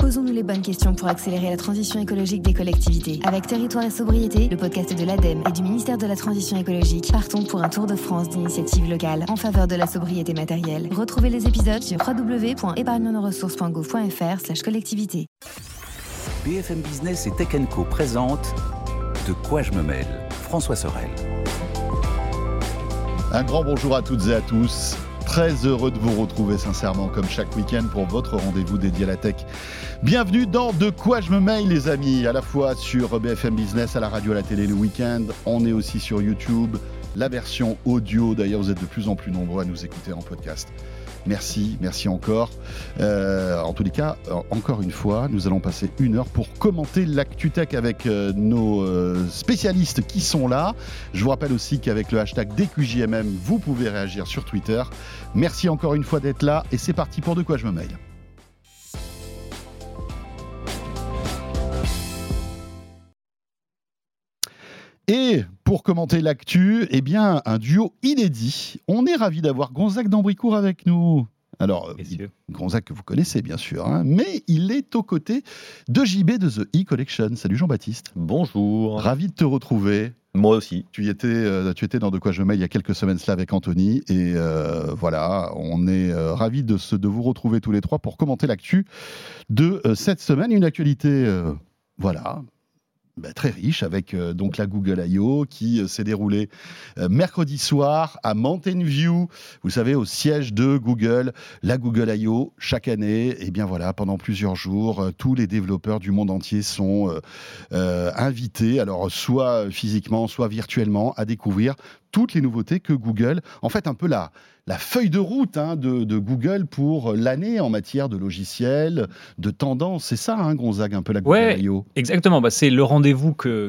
Posons-nous les bonnes questions pour accélérer la transition écologique des collectivités. Avec Territoire et Sobriété, le podcast de l'ADEME et du ministère de la Transition écologique, partons pour un tour de France d'initiatives locales en faveur de la sobriété matérielle. Retrouvez les épisodes sur www.épargnenosressources.gouv.fr/collectivité. BFM Business et Tech & Co présente De quoi je me mêle, François Sorel. Un grand bonjour à toutes et à tous. Très heureux de vous retrouver sincèrement comme chaque week-end pour votre rendez-vous dédié à la tech. Bienvenue dans De quoi je me mêle les amis, à la fois sur BFM Business, à la radio, à la télé le week-end. On est aussi sur YouTube, la version audio. D'ailleurs, vous êtes de plus en plus nombreux à nous écouter en podcast. Merci encore. En tous les cas, encore une fois, nous allons passer 1 heure pour commenter l'actu tech avec nos spécialistes qui sont là. Je vous rappelle aussi qu'avec le hashtag DQJMM, vous pouvez réagir sur Twitter. Merci encore une fois d'être là et c'est parti pour De quoi je me mêle. Et pour commenter l'actu, eh bien, un duo inédit. On est ravis d'avoir Gonzague d'Ambricourt avec nous. Alors, Gonzague que vous connaissez bien sûr, hein, mais il est aux côtés de JB de The E-Collection. Salut Jean-Baptiste. Bonjour. Ravi de te retrouver. Moi aussi. Tu étais dans De quoi je me mêle il y a quelques semaines cela avec Anthony. Et voilà, on est ravis de vous retrouver tous les trois pour commenter l'actu de cette semaine. Une actualité, très riche avec donc la Google I.O. qui s'est déroulée mercredi soir à Mountain View, vous savez, au siège de Google, la Google I.O. Chaque année, et bien voilà, pendant plusieurs jours, tous les développeurs du monde entier sont invités, alors soit physiquement, soit virtuellement, à découvrir toutes les nouveautés que Google, en fait un peu la feuille de route de Google pour l'année en matière de logiciels, de tendances. C'est ça, Gonzague, un peu la Google I.O. Exactement. C'est le rendez-vous que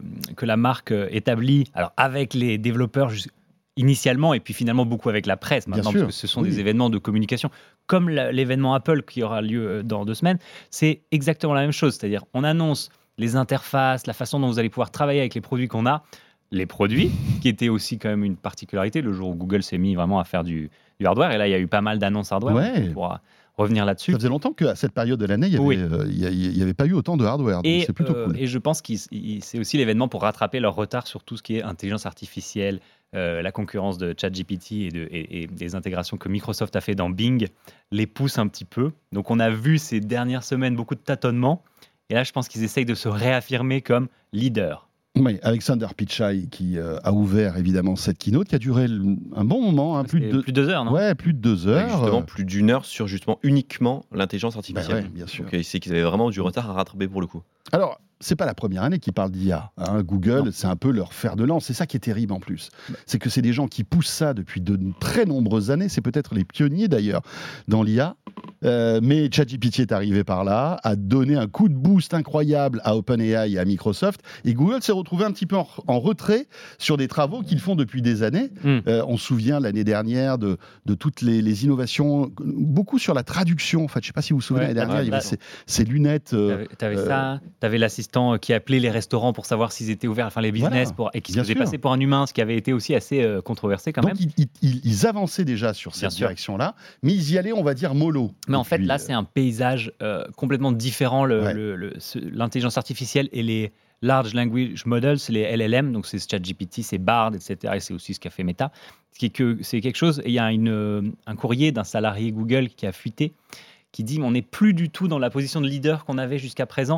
la marque établit avec les développeurs initialement et puis finalement beaucoup avec la presse maintenant, parce que ce sont des événements de communication. Comme l'événement Apple qui aura lieu dans 2 semaines, c'est exactement la même chose. C'est-à-dire on annonce les interfaces, la façon dont vous allez pouvoir travailler avec les produits qu'on a. Les produits, qui étaient aussi quand même une particularité, le jour où Google s'est mis vraiment à faire du hardware, et là il y a eu pas mal d'annonces hardware, on pourra revenir là-dessus. Ça faisait longtemps qu'à cette période de l'année, il n'y avait pas eu autant de hardware, donc c'est plutôt cool. Et je pense que c'est aussi l'événement pour rattraper leur retard sur tout ce qui est intelligence artificielle, la concurrence de ChatGPT et des intégrations que Microsoft a fait dans Bing, les pousse un petit peu. Donc on a vu ces dernières semaines beaucoup de tâtonnements, et là je pense qu'ils essayent de se réaffirmer comme leader. Oui, Alexander Pichai qui a ouvert évidemment cette keynote qui a duré un bon moment, plus de 2 heures, non ? Ouais, plus de 2 heures. Justement, plus d'1 heure sur uniquement l'intelligence artificielle. Bien sûr. Donc, c'est qu'ils avaient vraiment du retard à rattraper pour le coup. Alors, c'est pas la première année qu'ils parlent d'IA. Google, c'est un peu leur fer de lance. C'est ça qui est terrible en plus. C'est que c'est des gens qui poussent ça depuis de très nombreuses années. C'est peut-être les pionniers d'ailleurs dans l'IA. Mais ChatGPT est arrivé par là, a donné un coup de boost incroyable à OpenAI et à Microsoft. Et Google s'est retrouvé un petit peu en retrait sur des travaux qu'ils font depuis des années. On se souvient l'année dernière de toutes les innovations, beaucoup sur la traduction. En fait, je ne sais pas si vous vous souvenez, l'année dernière, il y avait ces lunettes. T'avais ça, t'avais l'assistant qui appelait les restaurants pour savoir s'ils étaient ouverts, les business, et qui se faisait passer pour un humain, ce qui avait été aussi assez controversé quand même. Donc ils avançaient déjà sur cette direction-là, mais ils y allaient, on va dire, mollo. Mais en fait, là, c'est un paysage complètement différent. L'intelligence artificielle et les Large Language Models, les LLM, donc c'est ChatGPT, c'est Bard, etc. Et c'est aussi ce qu'a fait Meta. C'est quelque chose, et il y a un courrier d'un salarié Google qui a fuité, qui dit on n'est plus du tout dans la position de leader qu'on avait jusqu'à présent.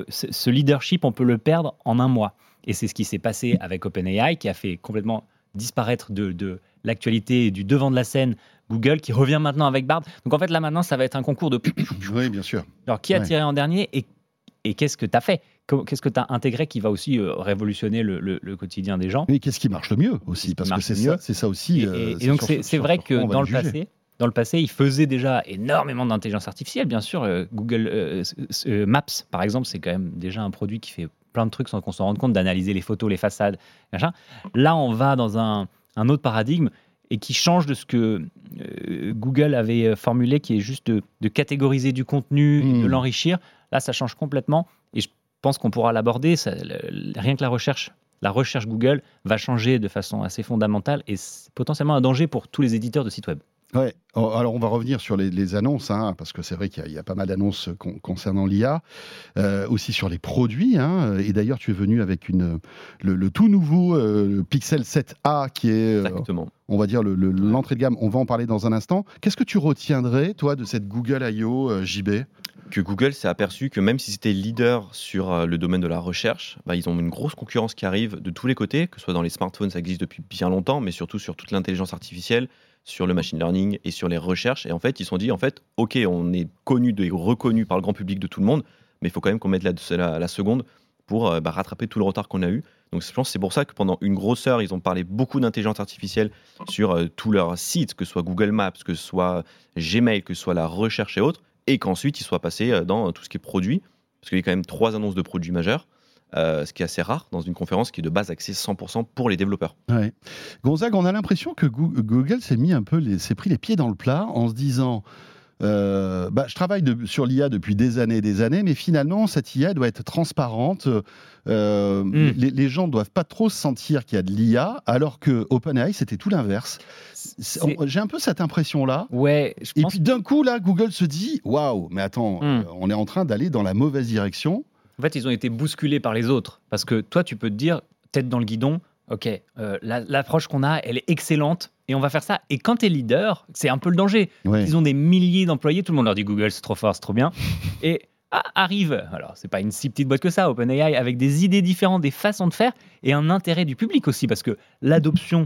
Ce leadership, on peut le perdre en 1 mois. Et c'est ce qui s'est passé avec OpenAI, qui a fait complètement disparaître de l'actualité et du devant de la scène Google, qui revient maintenant avec Bard. Donc en fait, là maintenant, ça va être un concours de... Oui, bien sûr. Alors, qui a tiré en dernier et qu'est-ce que tu as fait ? Qu'est-ce que tu as intégré qui va aussi révolutionner le quotidien des gens ? Mais qu'est-ce qui marche le mieux aussi ? Parce que c'est ça aussi. Et donc c'est vrai que dans le passé, ils faisaient déjà énormément d'intelligence artificielle. Bien sûr, Google Maps, par exemple, c'est quand même déjà un produit qui fait plein de trucs sans qu'on s'en rende compte, d'analyser les photos, les façades, machin. Là, on va dans un autre paradigme et qui change de ce que Google avait formulé, qui est juste de catégoriser du contenu, et de l'enrichir. Là, ça change complètement. Et je pense qu'on pourra l'aborder. Rien que la recherche Google va changer de façon assez fondamentale et c'est potentiellement un danger pour tous les éditeurs de sites web. Ouais. Alors, on va revenir sur les annonces, parce que c'est vrai qu'il y a pas mal d'annonces concernant l'IA, aussi sur les produits. Et d'ailleurs, tu es venu avec le tout nouveau le Pixel 7a, qui est, Exactement. on va dire, l'entrée de gamme. On va en parler dans un instant. Qu'est-ce que tu retiendrais, toi, de cette Google I.O. JB ? Que Google s'est aperçu que même si c'était leader sur le domaine de la recherche, ils ont une grosse concurrence qui arrive de tous les côtés, que ce soit dans les smartphones, ça existe depuis bien longtemps, mais surtout sur toute l'intelligence artificielle, sur le machine learning et sur les recherches. Et en fait, ils se sont dit, ok, on est connu et reconnu par le grand public de tout le monde, mais il faut quand même qu'on mette la seconde pour rattraper tout le retard qu'on a eu. Donc je pense que c'est pour ça que pendant une grosse heure, ils ont parlé beaucoup d'intelligence artificielle sur tous leurs sites, que ce soit Google Maps, que ce soit Gmail, que ce soit la recherche et autres, et qu'ensuite ils soient passés dans tout ce qui est produit, parce qu'il y a quand même 3 annonces de produits majeurs, ce qui est assez rare dans une conférence qui est de base axée 100% pour les développeurs. Ouais. Gonzague, on a l'impression que Google s'est pris les pieds dans le plat en se disant je travaille sur l'IA depuis des années, mais finalement cette IA doit être transparente. Les gens ne doivent pas trop sentir qu'il y a de l'IA, alors que OpenAI c'était tout l'inverse. J'ai un peu cette impression-là. Ouais, et puis d'un coup là, Google se dit waouh, mais attends, on est en train d'aller dans la mauvaise direction. En fait, ils ont été bousculés par les autres. Parce que toi, tu peux te dire, tête dans le guidon, ok, l'approche qu'on a, elle est excellente, et on va faire ça. Et quand tu es leader, c'est un peu le danger. Ouais. Ils ont des milliers d'employés, tout le monde leur dit Google, c'est trop fort, c'est trop bien. Et arrive, alors c'est pas une si petite boîte que ça, OpenAI, avec des idées différentes, des façons de faire, et un intérêt du public aussi, parce que l'adoption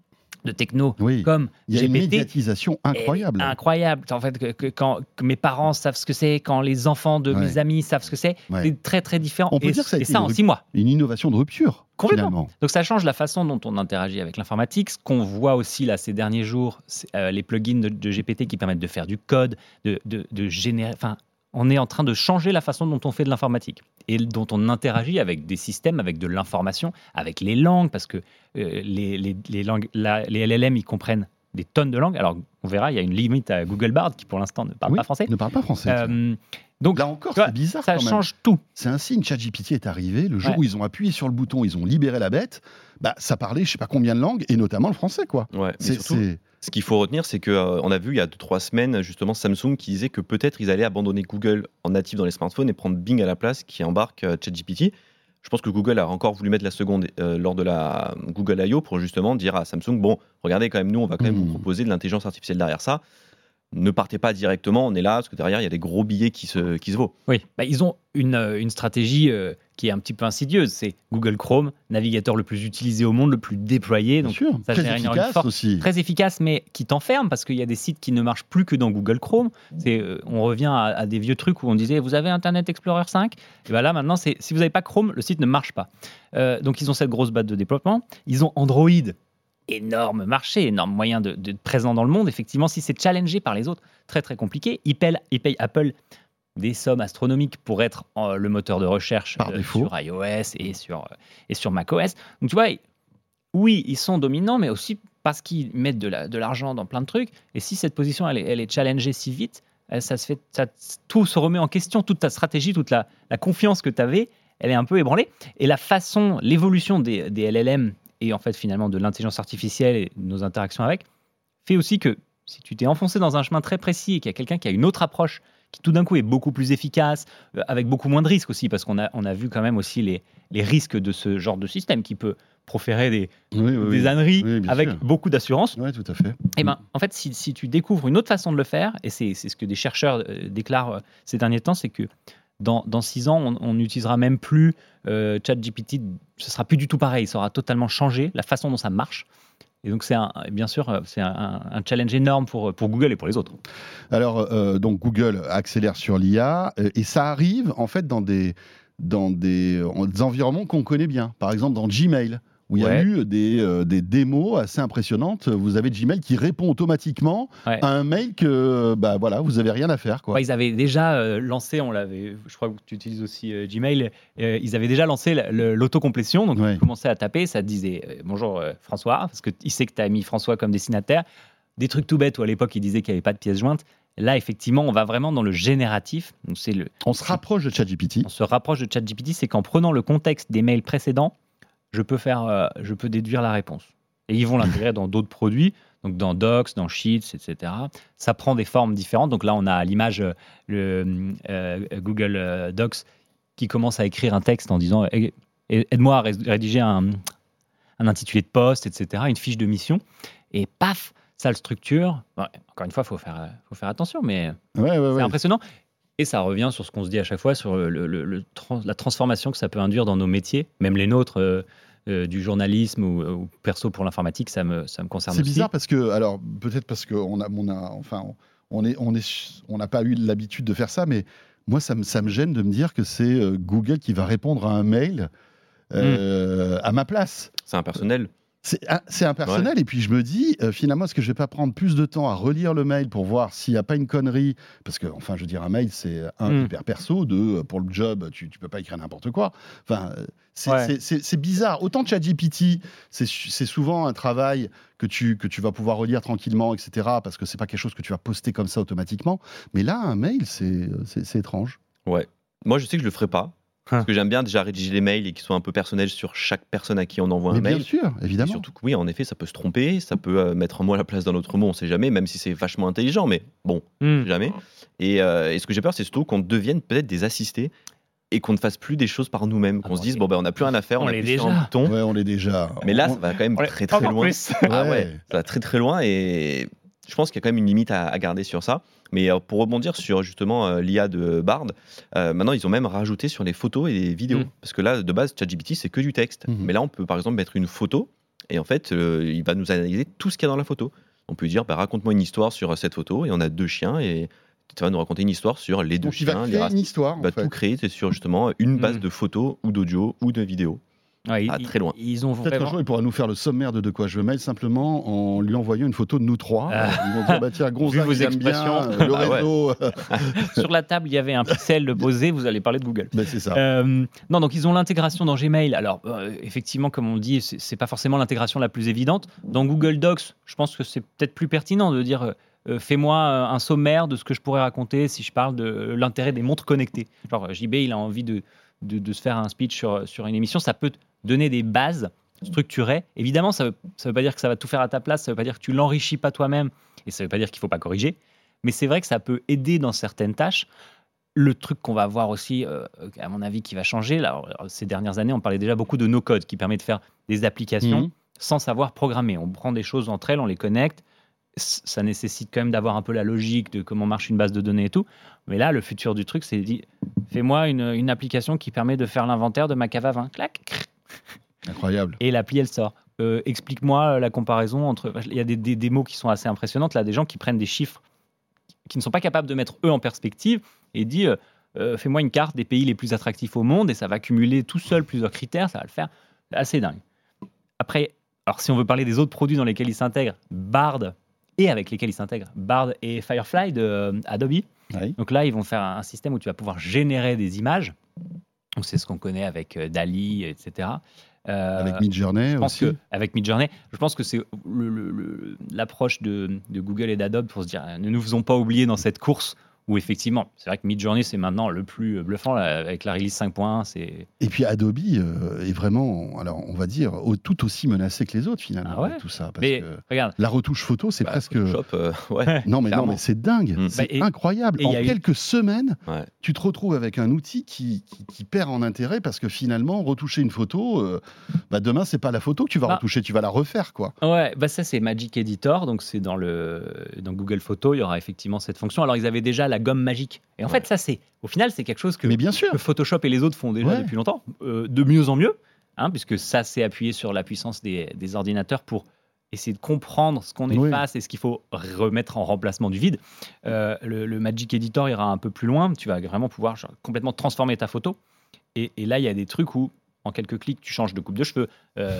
de techno comme il y a GPT, une médiatisation incroyable. Incroyable. En fait, que mes parents savent ce que c'est, quand les enfants de mes amis savent ce que c'est très très différent. On peut dire que ça a été en 6 mois. Une innovation de rupture. Complètement. Finalement. Donc ça change la façon dont on interagit avec l'informatique. Ce qu'on voit aussi là ces derniers jours, les plugins de GPT qui permettent de faire du code, de générer. Enfin, on est en train de changer la façon dont on fait de l'informatique et dont on interagit avec des systèmes, avec de l'information, avec les langues, parce que les langues, les LLM, ils comprennent des tonnes de langues. Alors, on verra, il y a une limite à Google Bard qui, pour l'instant, ne parle pas français. Ne parle pas français. Donc, là encore, c'est bizarre. Ça change tout. C'est un signe. ChatGPT est arrivé. Le jour où ils ont appuyé sur le bouton, ils ont libéré la bête. Ça parlait, je ne sais pas combien de langues, et notamment le français, quoi. Ouais, mais surtout, ce qu'il faut retenir, c'est qu'on a vu il y a 2-3 semaines, justement, Samsung qui disait que peut-être ils allaient abandonner Google en natif dans les smartphones et prendre Bing à la place, qui embarque ChatGPT. Je pense que Google a encore voulu mettre la seconde lors de la Google I.O. pour justement dire à Samsung, bon, regardez quand même, nous, on va quand même vous proposer de l'intelligence artificielle derrière ça. Ne partez pas directement, on est là, parce que derrière, il y a des gros billets qui se vaut. Oui, ils ont une stratégie qui est un petit peu insidieuse. C'est Google Chrome, navigateur le plus utilisé au monde, le plus déployé. Bien donc sûr, ça très efficace aussi. Très efficace, mais qui t'enferme, parce qu'il y a des sites qui ne marchent plus que dans Google Chrome. On revient à des vieux trucs où on disait, vous avez Internet Explorer 5 ? Et bien là, maintenant, si vous n'avez pas Chrome, le site ne marche pas. Donc ils ont cette grosse batte de développement. Ils ont Android. Énorme marché, énorme moyen de présent dans le monde. Effectivement, si c'est challengé par les autres, très très compliqué. Ils payent Apple des sommes astronomiques pour être le moteur de recherche sur iOS et sur macOS. Donc tu vois, oui, ils sont dominants, mais aussi parce qu'ils mettent de l'argent dans plein de trucs. Et si cette position elle est challengée si vite, tout se remet en question, toute ta stratégie, toute la confiance que tu avais, elle est un peu ébranlée. Et l'évolution des LLM et en fait finalement de l'intelligence artificielle et de nos interactions avec, fait aussi que si tu t'es enfoncé dans un chemin très précis et qu'il y a quelqu'un qui a une autre approche qui tout d'un coup est beaucoup plus efficace, avec beaucoup moins de risques aussi, parce qu'on a vu quand même aussi les risques de ce genre de système qui peut proférer des âneries avec beaucoup d'assurance. Oui, tout à fait. Et en fait, si tu découvres une autre façon de le faire, et c'est ce que des chercheurs déclarent ces derniers temps, c'est que dans 6 ans, on n'utilisera même plus ChatGPT, ce sera plus du tout pareil, ça aura totalement changé la façon dont ça marche. Et donc, bien sûr, c'est un challenge énorme pour Google et pour les autres. Alors, donc Google accélère sur l'IA et ça arrive en fait dans des environnements qu'on connaît bien. Par exemple, dans Gmail, où il y a eu des démos assez impressionnantes. Vous avez Gmail qui répond automatiquement à un mail que vous n'avez rien à faire. Quoi. Ils avaient déjà lancé, je crois que tu utilises aussi Gmail, ils avaient déjà lancé l'autocomplétion. Donc, tu commençais à taper, ça te disait bonjour François, parce qu'il sait que tu as mis François comme destinataire. Des trucs tout bêtes où à l'époque, il disait qu'il n'y avait pas de pièce jointe. Là, effectivement, on va vraiment dans le génératif. Donc, on se rapproche de ChatGPT. On se rapproche de ChatGPT, c'est qu'en prenant le contexte des mails précédents, je peux déduire la réponse. Et ils vont l'intégrer dans d'autres produits, donc dans Docs, dans Sheets, etc. Ça prend des formes différentes. Donc là, on a à l'image le Google Docs qui commence à écrire un texte en disant aide-moi à rédiger un intitulé de poste, etc., une fiche de mission. Et paf, ça le structure. Ouais, encore une fois, il faut faire attention, mais c'est impressionnant. Et ça revient sur ce qu'on se dit à chaque fois, sur la transformation que ça peut induire dans nos métiers, même les nôtres, du journalisme ou perso pour l'informatique, ça me concerne aussi. C'est bizarre parce que, alors peut-être parce qu'on n'a pas eu l'habitude de faire ça, mais moi, ça me gêne de me dire que c'est Google qui va répondre à un mail à ma place. C'est impersonnel. C'est impersonnel, et puis je me dis, finalement, est-ce que je vais pas prendre plus de temps à relire le mail pour voir s'il n'y a pas une connerie? Parce que, enfin, je veux dire, un mail, c'est hyper perso, pour le job, tu peux pas écrire n'importe quoi. Enfin, c'est bizarre. Autant ChatGPT, c'est souvent un travail que tu vas pouvoir relire tranquillement, etc., parce que c'est pas quelque chose que tu vas poster comme ça automatiquement. Mais là, un mail, c'est étrange. Ouais. Moi, je sais que je le ferai pas. Parce que j'aime bien déjà rédiger les mails et qu'ils soient un peu personnels sur chaque personne à qui on envoie un mail. Bien sûr, évidemment. Et surtout que oui, en effet, ça peut se tromper, ça peut mettre un mot à la place d'un autre mot, on ne sait jamais, même si c'est vachement intelligent, mais bon, jamais. Et ce que j'ai peur, c'est surtout qu'on devienne peut-être des assistés et qu'on ne fasse plus des choses par nous-mêmes, qu'on se dise, on n'a plus rien à faire, on appuie sur un bouton. Ouais, on l'est déjà. Mais là, ça va quand même très très loin. Ça va très très loin, et je pense qu'il y a quand même une limite à garder sur ça. Mais pour rebondir sur justement l'IA de Bard, maintenant ils ont même rajouté sur les photos et les vidéos. Parce que là, de base, ChatGPT, c'est que du texte. Mais là, on peut par exemple mettre une photo et en fait, il va nous analyser tout ce qu'il y a dans la photo. On peut lui dire, raconte-moi une histoire sur cette photo, et on a 2 chiens, et tu vas nous raconter une histoire sur les 2 chiens. Il va créer une histoire. Il va tout créer, c'est sur justement une base de photos ou d'audio ou de vidéos. Très loin. Peut-être qu'un jour, il pourra nous faire le sommaire de quoi je me mêle, simplement en lui envoyant une photo de nous 3. Ils vont dire, tiens, Gonzague, vos expressions, bien, le réseau. Sur la table, il y avait un pixel posé, vous allez parler de Google. C'est ça. Non, donc ils ont l'intégration dans Gmail. Alors, effectivement, comme on dit, c'est pas forcément l'intégration la plus évidente. Dans Google Docs, je pense que c'est peut-être plus pertinent de dire fais-moi un sommaire de ce que je pourrais raconter si je parle de l'intérêt des montres connectées. Genre, JB, il a envie de se faire un speech sur une émission, ça peut donner des bases structurées. Évidemment, ça veut pas dire que ça va tout faire à ta place, ça veut pas dire que tu l'enrichis pas toi-même, et ça veut pas dire qu'il faut pas corriger, mais c'est vrai que ça peut aider dans certaines tâches. Le truc qu'on va voir aussi, à mon avis, qui va changer, là, ces dernières années, on parlait déjà beaucoup de no-code, qui permet de faire des applications sans savoir programmer. On prend des choses entre elles, on les connecte, ça nécessite quand même d'avoir un peu la logique de comment marche une base de données et tout. Mais là, le futur du truc, c'est fais-moi une application qui permet de faire l'inventaire de ma cave à vin. Clac. Incroyable. Et l'appli, elle sort. Explique-moi la comparaison entre... Il y a des mots qui sont assez impressionnantes, là, des gens qui prennent des chiffres qui ne sont pas capables de mettre eux en perspective et dit fais-moi une carte des pays les plus attractifs au monde, et ça va cumuler tout seul plusieurs critères, ça va le faire. C'est assez dingue. Après, alors si on veut parler des autres produits dans lesquels ils s'intègrent, Bard, et avec lesquels ils s'intègrent, Bard et Firefly de Adobe. Oui. Donc là, ils vont faire un système où tu vas pouvoir générer des images. Donc c'est ce qu'on connaît avec DALL-E, etc. Avec Midjourney aussi. Avec Midjourney, je pense que c'est l'approche de Google et d'Adobe pour se dire ne nous faisons pas oublier dans cette course où effectivement, c'est vrai que Midjourney, c'est maintenant le plus bluffant là, avec la release 5.1. Et puis Adobe est vraiment, alors on va dire, tout aussi menacé que les autres finalement, avec tout ça. Parce que regarde, la retouche photo, c'est presque... Photoshop, non, mais c'est dingue, c'est incroyable. En quelques semaines, tu te retrouves avec un outil qui perd en intérêt parce que finalement, retoucher une photo, demain, c'est pas la photo que tu vas retoucher, tu vas la refaire, quoi. Ouais, ça c'est Magic Editor, donc c'est dans Google Photos, il y aura effectivement cette fonction. Alors ils avaient déjà la gomme magique. Et en fait, ça, au final, c'est quelque chose que Photoshop et les autres font déjà depuis longtemps, de mieux en mieux, puisque ça, c'est appuyé sur la puissance des ordinateurs pour essayer de comprendre ce qu'on efface et ce qu'il faut remettre en remplacement du vide. Le Magic Editor ira un peu plus loin. Tu vas vraiment pouvoir complètement transformer ta photo. Et là, il y a des trucs où, en quelques clics, tu changes de coupe de cheveux,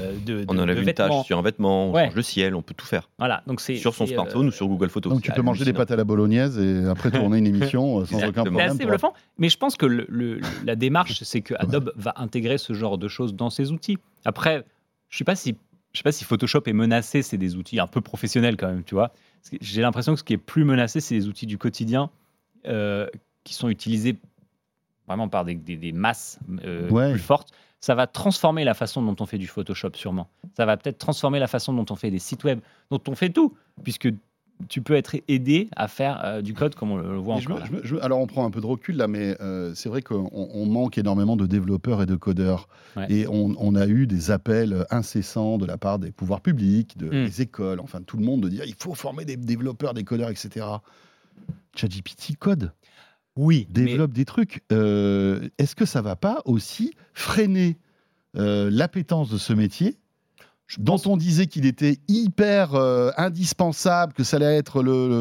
on enlève une tâche sur un vêtement, on change le ciel, on peut tout faire. Voilà, donc sur son smartphone ou sur Google Photos. Donc tu peux manger des pâtes à la bolognaise et après tourner une émission sans aucun problème. C'est assez bluffant, mais je pense que la démarche, c'est que Adobe va intégrer ce genre de choses dans ses outils. Après, je sais pas si Photoshop est menacé, c'est des outils un peu professionnels quand même, tu vois. J'ai l'impression que ce qui est plus menacé, c'est les outils du quotidien qui sont utilisés vraiment par des masses plus fortes. ça va transformer la façon dont on fait du Photoshop sûrement. Ça va peut-être transformer la façon dont on fait des sites web, dont on fait tout, puisque tu peux être aidé à faire du code comme on le voit encore là. Alors on prend un peu de recul là, mais c'est vrai qu'on manque énormément de développeurs et de codeurs. Ouais. Et on a eu des appels incessants de la part des pouvoirs publics, des écoles, enfin tout le monde, de dire il faut former des développeurs, des codeurs, etc. ChatGPT code. Oui, Développe des trucs. Est-ce que ça va pas aussi freiner l'appétence de ce métier dont on disait qu'il était hyper indispensable, que ça allait être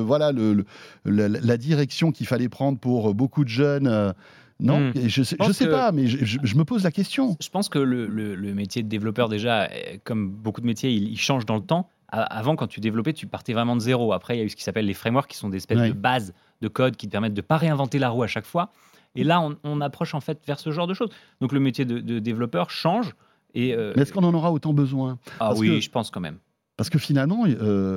la direction qu'il fallait prendre pour beaucoup de jeunes non, je sais pas, mais je me pose la question. Je pense que le métier de développeur, déjà, comme beaucoup de métiers, il change dans le temps. Avant, quand tu développais, tu partais vraiment de zéro. Après, il y a eu ce qui s'appelle les frameworks, qui sont des espèces de bases de code qui te permettent de ne pas réinventer la roue à chaque fois. Et là, on approche en fait vers ce genre de choses. Donc le métier de développeur change. Mais est-ce qu'on en aura autant besoin ? Je pense quand même. Parce que finalement,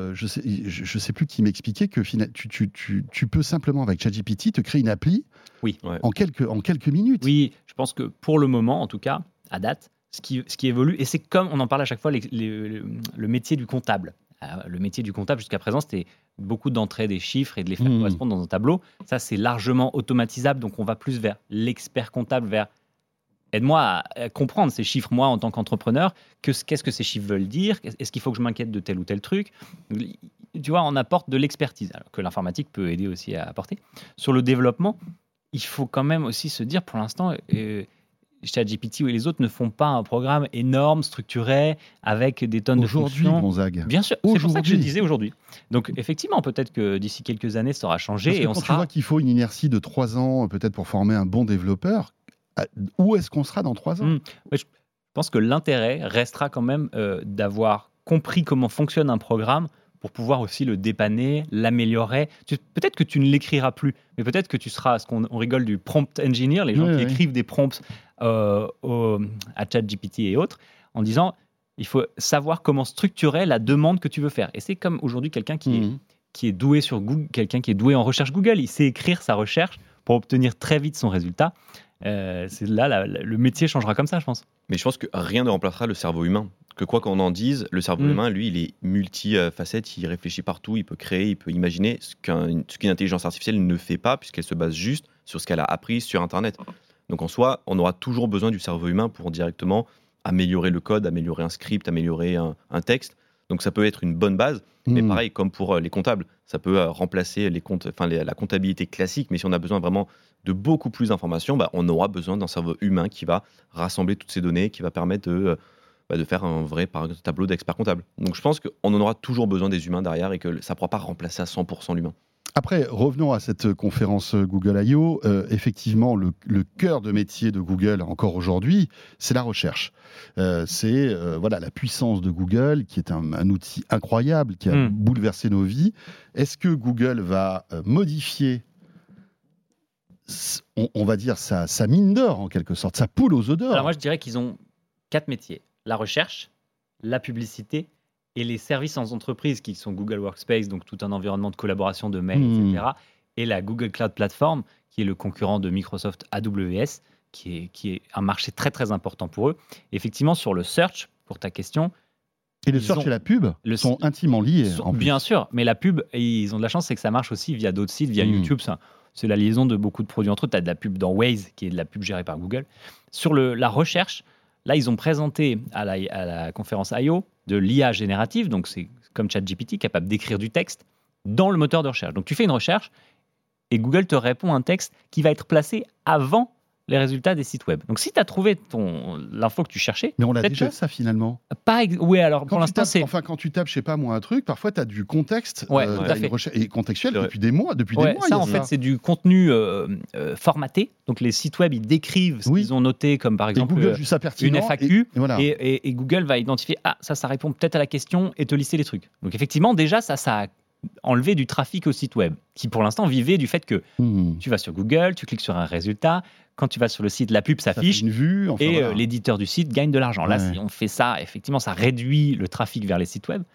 je sais plus qui m'expliquait que tu peux simplement, avec ChatGPT, te créer une appli en quelques minutes. Oui, je pense que pour le moment, en tout cas, à date, ce qui évolue, et c'est comme on en parle à chaque fois, le métier du comptable. Le métier du comptable, jusqu'à présent, c'était beaucoup d'entrée des chiffres et de les faire correspondre dans un tableau. Ça, c'est largement automatisable, donc on va plus vers l'expert comptable, vers aide-moi à comprendre ces chiffres, moi, en tant qu'entrepreneur. Qu'est-ce que ces chiffres veulent dire ? Est-ce qu'il faut que je m'inquiète de tel ou tel truc ? Tu vois, on apporte de l'expertise, alors que l'informatique peut aider aussi à apporter. Sur le développement, il faut quand même aussi se dire, pour l'instant, ChatGPT et les autres ne font pas un programme énorme, structuré, avec des tonnes de fonctions. Aujourd'hui, Gonzague. Bien sûr, c'est pour ça que je disais aujourd'hui. Donc, effectivement, peut-être que d'ici quelques années, ça aura changé. Parce que tu vois qu'il faut une inertie de 3 ans, peut-être, pour former un bon développeur. Où est-ce qu'on sera dans 3 ans ? Je pense que l'intérêt restera quand même d'avoir compris comment fonctionne un programme pour pouvoir aussi le dépanner, l'améliorer. Peut-être que tu ne l'écriras plus, mais peut-être que tu seras, on rigole du prompt engineer, les gens qui écrivent des prompts à ChatGPT et autres, en disant il faut savoir comment structurer la demande que tu veux faire. Et c'est comme aujourd'hui quelqu'un qui est doué sur Google, quelqu'un qui est doué en recherche Google, il sait écrire sa recherche pour obtenir très vite son résultat. C'est là, le métier changera comme ça, je pense. Mais je pense que rien ne remplacera le cerveau humain. Que quoi qu'on en dise, le cerveau humain, lui, il est multifacette, il réfléchit partout, il peut créer, il peut imaginer ce qu'une intelligence artificielle ne fait pas, puisqu'elle se base juste sur ce qu'elle a appris sur Internet. Donc en soi, on aura toujours besoin du cerveau humain pour directement améliorer le code, améliorer un script, améliorer un texte. Donc ça peut être une bonne base, mais pareil, comme pour les comptables, ça peut remplacer la comptabilité classique, mais si on a besoin vraiment de beaucoup plus d'informations, on aura besoin d'un cerveau humain qui va rassembler toutes ces données, qui va permettre de faire un vrai tableau d'expert comptable. Donc je pense qu'on en aura toujours besoin des humains derrière et que ça ne pourra pas remplacer à 100% l'humain. Après, revenons à cette conférence Google I.O. Effectivement, le cœur de métier de Google, encore aujourd'hui, c'est la recherche. C'est la puissance de Google, qui est un outil incroyable, qui a bouleversé nos vies. Est-ce que Google va modifier, on va dire, sa mine d'or, en quelque sorte, sa poule aux œufs d'or ? Alors moi, je dirais qu'ils ont 4 métiers. La recherche, la publicité, et les services en entreprise qui sont Google Workspace, donc tout un environnement de collaboration de mail, etc. Et la Google Cloud Platform, qui est le concurrent de Microsoft AWS, qui est un marché très très important pour eux. Et effectivement, sur le search, pour ta question... Et le search et la pub sont intimement liés. Bien sûr, mais la pub, ils ont de la chance, c'est que ça marche aussi via d'autres sites, via YouTube. C'est la liaison de beaucoup de produits entre eux. Tu as de la pub dans Waze, qui est de la pub gérée par Google. Sur la recherche, là, ils ont présenté à la conférence I.O. de l'IA générative, donc c'est comme ChatGPT, capable d'écrire du texte dans le moteur de recherche. Donc tu fais une recherche et Google te répond un texte qui va être placé avant les résultats des sites web. Donc si tu as trouvé l'info que tu cherchais... Mais on l'a déjà ça finalement. Oui, alors pour l'instant c'est... Enfin, quand tu tapes, je sais pas moi, un truc, parfois tu as du contexte une recherche, et contextuel depuis des mois. Ça en fait, c'est du contenu formaté. Donc les sites web, ils décrivent ce qu'ils ont noté, comme par exemple une FAQ, et Google va identifier, ça répond peut-être à la question et te lister les trucs. Donc effectivement, déjà, ça a enlevé du trafic au site web, qui pour l'instant vivait du fait que tu vas sur Google, tu cliques sur un résultat, quand tu vas sur le site, la pub s'affiche, l'éditeur du site gagne de l'argent. Là, si on fait ça, effectivement, ça réduit le trafic vers les sites web.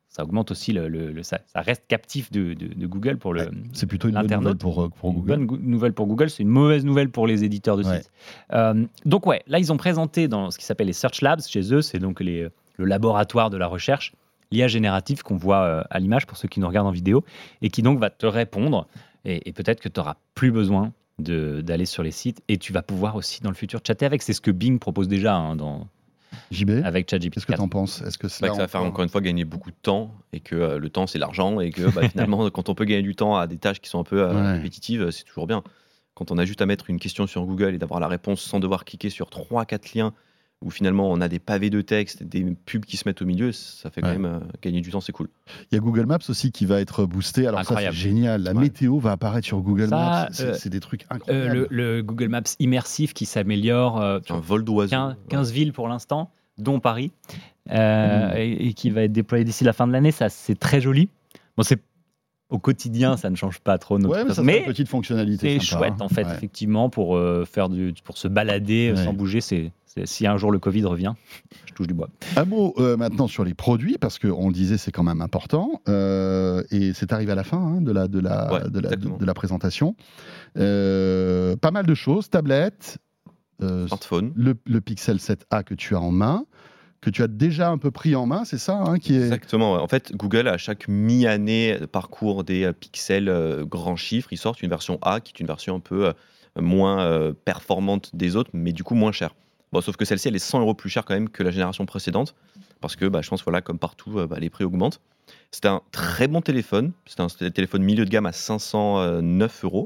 ça augmente aussi ça reste captif de Google pour le. C'est plutôt une bonne nouvelle pour Google. Une bonne nouvelle pour Google, c'est une mauvaise nouvelle pour les éditeurs de sites. Donc là ils ont présenté dans ce qui s'appelle les Search Labs chez eux, c'est donc le laboratoire de la recherche, l'IA générative qu'on voit à l'image pour ceux qui nous regardent en vidéo, et qui donc va te répondre, et peut-être que tu n'auras plus besoin d'aller sur les sites, et tu vas pouvoir aussi dans le futur chatter avec. C'est ce que Bing propose déjà JB, avec ChatGPT. Qu'est-ce que tu en penses? Est-ce que ça va faire encore une fois gagner beaucoup de temps, et que le temps c'est l'argent, et que finalement quand on peut gagner du temps à des tâches qui sont un peu répétitives, c'est toujours bien. Quand on a juste à mettre une question sur Google et d'avoir la réponse sans devoir cliquer sur 3-4 liens, où finalement on a des pavés de texte, des pubs qui se mettent au milieu, ça fait quand même gagner du temps, c'est cool. Il y a Google Maps aussi qui va être boosté. Alors incroyable. Ça c'est génial, la météo va apparaître sur Google Maps, c'est des trucs incroyables. Le Google Maps immersif qui s'améliore, un vol d'oiseau. 15 villes pour l'instant, dont Paris, et qui va être déployé d'ici la fin de l'année, ça c'est très joli. Bon, au quotidien, ça ne change pas trop notre mais ça c'est une petite fonctionnalité. C'est chouette en fait, effectivement, pour se balader sans bouger. Si un jour le Covid revient, je touche du bois. Un mot maintenant sur les produits, parce qu'on le disait, c'est quand même important. Et c'est arrivé à la fin de la présentation. Pas mal de choses, tablettes, smartphone. Le Pixel 7a que tu as en main, que tu as déjà un peu pris en main, c'est ça Exactement. En fait, Google, à chaque mi-année, parcours des pixels grands chiffres, ils sortent une version A, qui est une version un peu moins performante des autres, mais du coup moins chère. Bon, sauf que celle-ci, elle est 100 € plus chère quand même que la génération précédente, parce que je pense, comme partout, les prix augmentent. C'est un très bon téléphone. C'est un téléphone milieu de gamme à 509 €,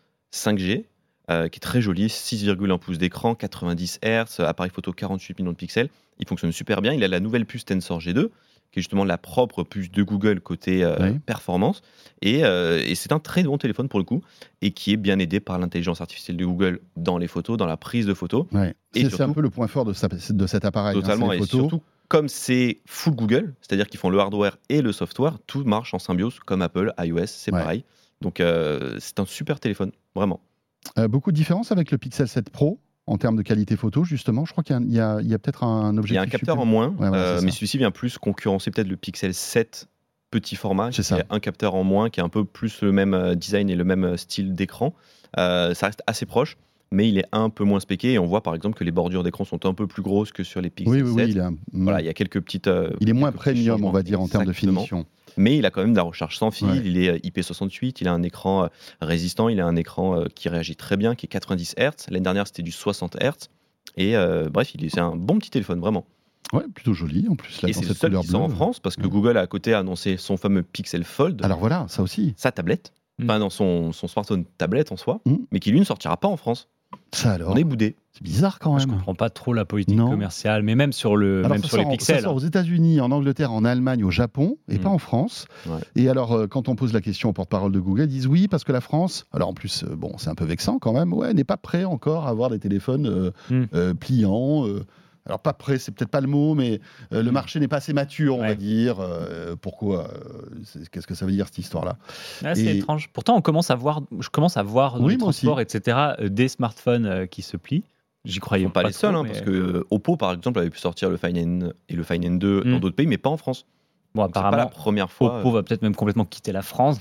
5G, qui est très joli, 6,1 pouces d'écran, 90 Hz, appareil photo 48 millions de pixels. Il fonctionne super bien. Il a la nouvelle puce Tensor G2, qui est justement la propre puce de Google côté performance. Et c'est un très bon téléphone pour le coup, et qui est bien aidé par l'intelligence artificielle de Google dans les photos, dans la prise de photos. Ouais. C'est un peu le point fort de cet appareil. Totalement, et surtout, comme c'est full Google, c'est-à-dire qu'ils font le hardware et le software, tout marche en symbiose, comme Apple, iOS, c'est pareil. Donc c'est un super téléphone, vraiment. Beaucoup de différences avec le Pixel 7 Pro en termes de qualité photo, justement. Je crois qu'il y a peut-être un objectif. Il y a un capteur en moins, mais celui-ci vient plus concurrencer peut-être le Pixel 7 petit format. Il y a un capteur en moins qui est un peu plus le même design et le même style d'écran. Ça reste assez proche, mais il est un peu moins spéqué. Et on voit par exemple que les bordures d'écran sont un peu plus grosses que sur les Pixel 7. Il y a quelques petites. Il est moins premium, on va dire, en termes de finition. Mais il a quand même de la recharge sans fil, il est IP68, il a un écran résistant, il a un écran qui réagit très bien, qui est 90 Hz. L'année dernière, c'était du 60 Hz. Et bref, c'est un bon petit téléphone, vraiment. Ouais, plutôt joli en plus. Là, et c'est le seul qui sort en France, parce que Google à côté a annoncé son fameux Pixel Fold. Alors voilà, ça aussi. Sa tablette, enfin dans son smartphone tablette en soi, mais qui lui ne sortira pas en France. Ça alors. On est boudé. C'est bizarre quand même. Je comprends pas trop la politique commerciale, mais même sur les pixels. Ça sort aux États-Unis, en Angleterre, en Allemagne, au Japon, et pas en France. Ouais. Et alors, quand on pose la question au porte-parole de Google, ils disent oui, parce que la France, alors en plus, c'est un peu vexant quand même, n'est pas prêt encore à avoir des téléphones pliants. Alors pas prêt, c'est peut-être pas le mot, mais le marché n'est pas assez mature, on va dire. Pourquoi qu'est-ce que ça veut dire cette histoire-là? C'est étrange. Pourtant, je commence à voir dans les transports, etc., des smartphones qui se plient. J'y croyais pas les seuls, parce que Oppo, par exemple, avait pu sortir le Find N et le Find N2 dans d'autres pays, mais pas en France. Bon, apparemment, c'est pas la première fois. Oppo va peut-être même complètement quitter la France.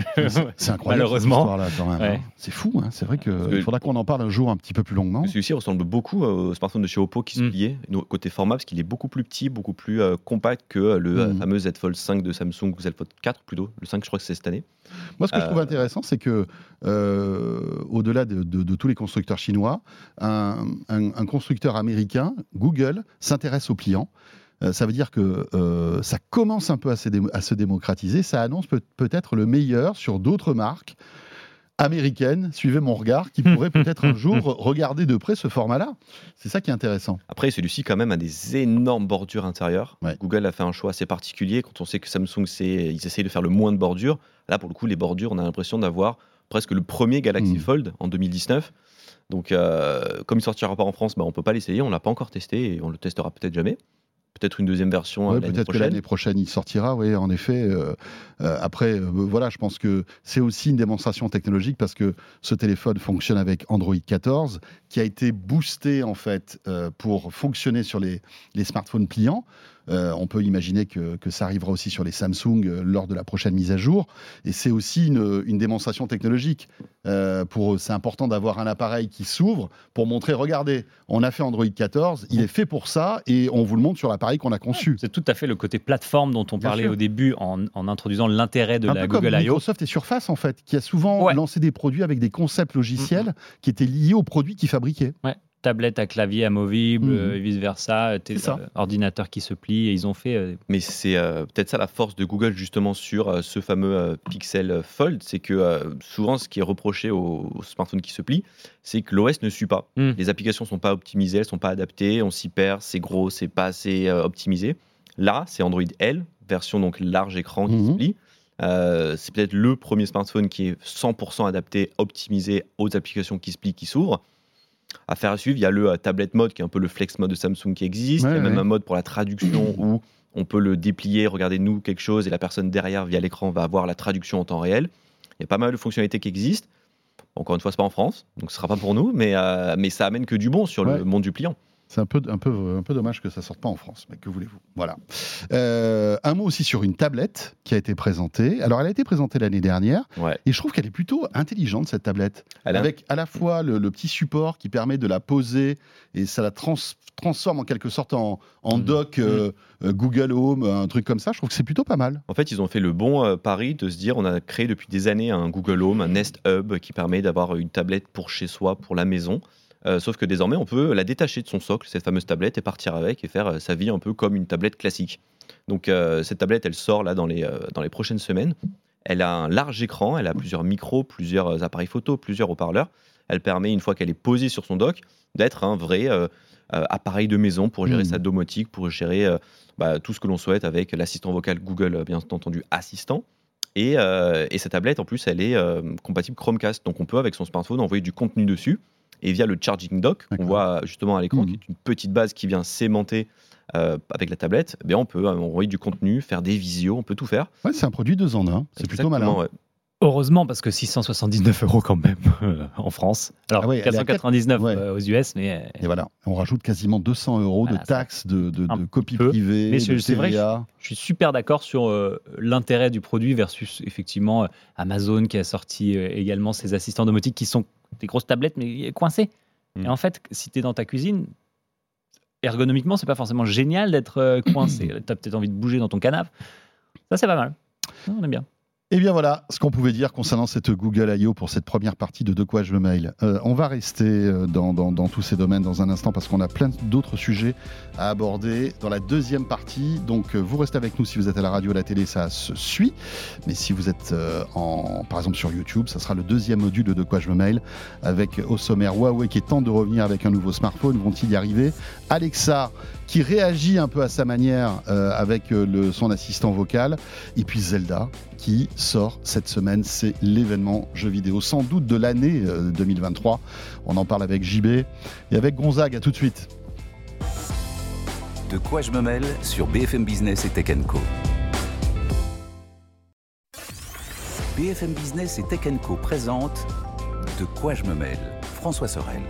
C'est incroyable, malheureusement. Cette histoire-là, quand même. C'est fou, hein. C'est vrai qu'il faudra qu'on en parle un jour un petit peu plus longuement. Celui-ci ressemble beaucoup au smartphone de chez Oppo qui se pliait, côté format, parce qu'il est beaucoup plus petit, beaucoup plus compact que le fameux Z Fold 5 de Samsung, ou Z Fold 4 plutôt. Le 5, je crois que c'est cette année. Moi, ce que je trouve intéressant, c'est que, au-delà de tous les constructeurs chinois, un constructeur américain, Google, s'intéresse aux pliants. Ça veut dire que ça commence un peu à se démocratiser. Ça annonce peut-être le meilleur sur d'autres marques américaines, suivez mon regard, qui pourraient peut-être un jour regarder de près ce format-là. C'est ça qui est intéressant. Après, celui-ci, quand même, a des énormes bordures intérieures. Ouais. Google a fait un choix assez particulier. Quand on sait que Samsung, ils essayent de faire le moins de bordures. Là, pour le coup, les bordures, on a l'impression d'avoir presque le premier Galaxy Fold en 2019. Donc, comme il ne sortira pas en France, on ne peut pas l'essayer. On ne l'a pas encore testé et on le testera peut-être jamais. Peut-être une deuxième version l'année peut-être prochaine. Que l'année prochaine il sortira, oui, en effet. Après, voilà, je pense que c'est aussi une démonstration technologique parce que ce téléphone fonctionne avec Android 14, qui a été boosté en fait pour fonctionner sur les smartphones pliants. On peut imaginer que ça arrivera aussi sur les Samsung lors de la prochaine mise à jour. Et c'est aussi une démonstration technologique. Pour eux, c'est important d'avoir un appareil qui s'ouvre pour montrer, regardez, on a fait Android 14, il est fait pour ça et on vous le montre sur l'appareil qu'on a conçu. C'est tout à fait le côté plateforme dont on parlait au début en introduisant l'intérêt de un la peu Google comme I.O. Microsoft et Surface, en fait, qui a souvent lancé des produits avec des concepts logiciels qui étaient liés aux produits qu'ils fabriquaient. Ouais. Tablette à clavier amovible, et vice-versa, ordinateur qui se plie, et ils ont fait... Mais c'est peut-être ça la force de Google justement sur ce fameux Pixel Fold, c'est que souvent ce qui est reproché aux smartphones qui se plient, c'est que l'OS ne suit pas. Les applications ne sont pas optimisées, elles ne sont pas adaptées, on s'y perd, c'est gros, c'est pas assez optimisé. Là, c'est Android L, version donc large écran qui se plie. C'est peut-être le premier smartphone qui est 100% adapté, optimisé aux applications qui se plient, qui s'ouvrent. Affaire à suivre, il y a le tablet mode qui est un peu le flex mode de Samsung qui existe. Il y a même un mode pour la traduction où on peut le déplier, regarder nous quelque chose et la personne derrière via l'écran va avoir la traduction en temps réel. Il y a pas mal de fonctionnalités qui existent. Encore une fois, c'est pas en France, donc ce sera pas pour nous, mais ça amène que du bon sur le monde du pliant. C'est un peu dommage que ça sorte pas en France, mais que voulez-vous. Voilà. Un mot aussi sur une tablette qui a été présentée. Alors, elle a été présentée l'année dernière, et je trouve qu'elle est plutôt intelligente, cette tablette. Avec à la fois le petit support qui permet de la poser, et ça la transforme en quelque sorte en dock Google Home, un truc comme ça. Je trouve que c'est plutôt pas mal. En fait, ils ont fait le bon pari de se dire, on a créé depuis des années un Google Home, un Nest Hub, qui permet d'avoir une tablette pour chez soi, pour la maison. Sauf que désormais, on peut la détacher de son socle, cette fameuse tablette, et partir avec et faire sa vie un peu comme une tablette classique. Donc cette tablette, elle sort là dans les prochaines semaines. Elle a un large écran, elle a plusieurs micros, plusieurs appareils photo, plusieurs haut-parleurs. Elle permet, une fois qu'elle est posée sur son dock, d'être un vrai appareil de maison pour gérer sa domotique, pour gérer tout ce que l'on souhaite avec l'assistant vocal Google, bien entendu, Assistant. Et cette tablette, en plus, elle est compatible Chromecast. Donc on peut, avec son smartphone, envoyer du contenu dessus. Et via le charging dock, qu'on voit justement à l'écran, qui est une petite base qui vient s'aimanter avec la tablette, on peut envoyer du contenu, faire des visios, on peut tout faire. Ouais, c'est un produit 2 en 1, c'est plutôt malin. Ouais. Heureusement, parce que 679 € quand même en France. Alors 499 aux US, mais... Et voilà, on rajoute quasiment 200 € de taxes, de copies privées, mais de c'est vrai que je suis super d'accord sur l'intérêt du produit versus effectivement Amazon qui a sorti également ses assistants domotiques qui sont des grosses tablettes mais coincées. Et en fait, si tu es dans ta cuisine, ergonomiquement, c'est pas forcément génial d'être coincé. Tu as peut-être envie de bouger dans ton canapé. Ça, c'est pas mal. On aime bien. Et bien voilà ce qu'on pouvait dire concernant cette Google I.O. pour cette première partie de quoi je me mail. On va rester dans tous ces domaines dans un instant parce qu'on a plein d'autres sujets à aborder dans la deuxième partie. Donc vous restez avec nous si vous êtes à la radio, à la télé, ça se suit. Mais si vous êtes par exemple sur YouTube, ça sera le deuxième module de quoi je me mail avec au sommaire Huawei qui tente de revenir avec un nouveau smartphone. Vont-ils y arriver? Alexa qui réagit un peu à sa manière avec son assistant vocal. Et puis Zelda qui sort cette semaine. C'est l'événement jeu vidéo sans doute de l'année 2023. On en parle avec JB et avec Gonzague. À tout de suite. De quoi je me mêle sur BFM Business et Tech Co. BFM Business et Tech Co présente De quoi je me mêle. François Sorel.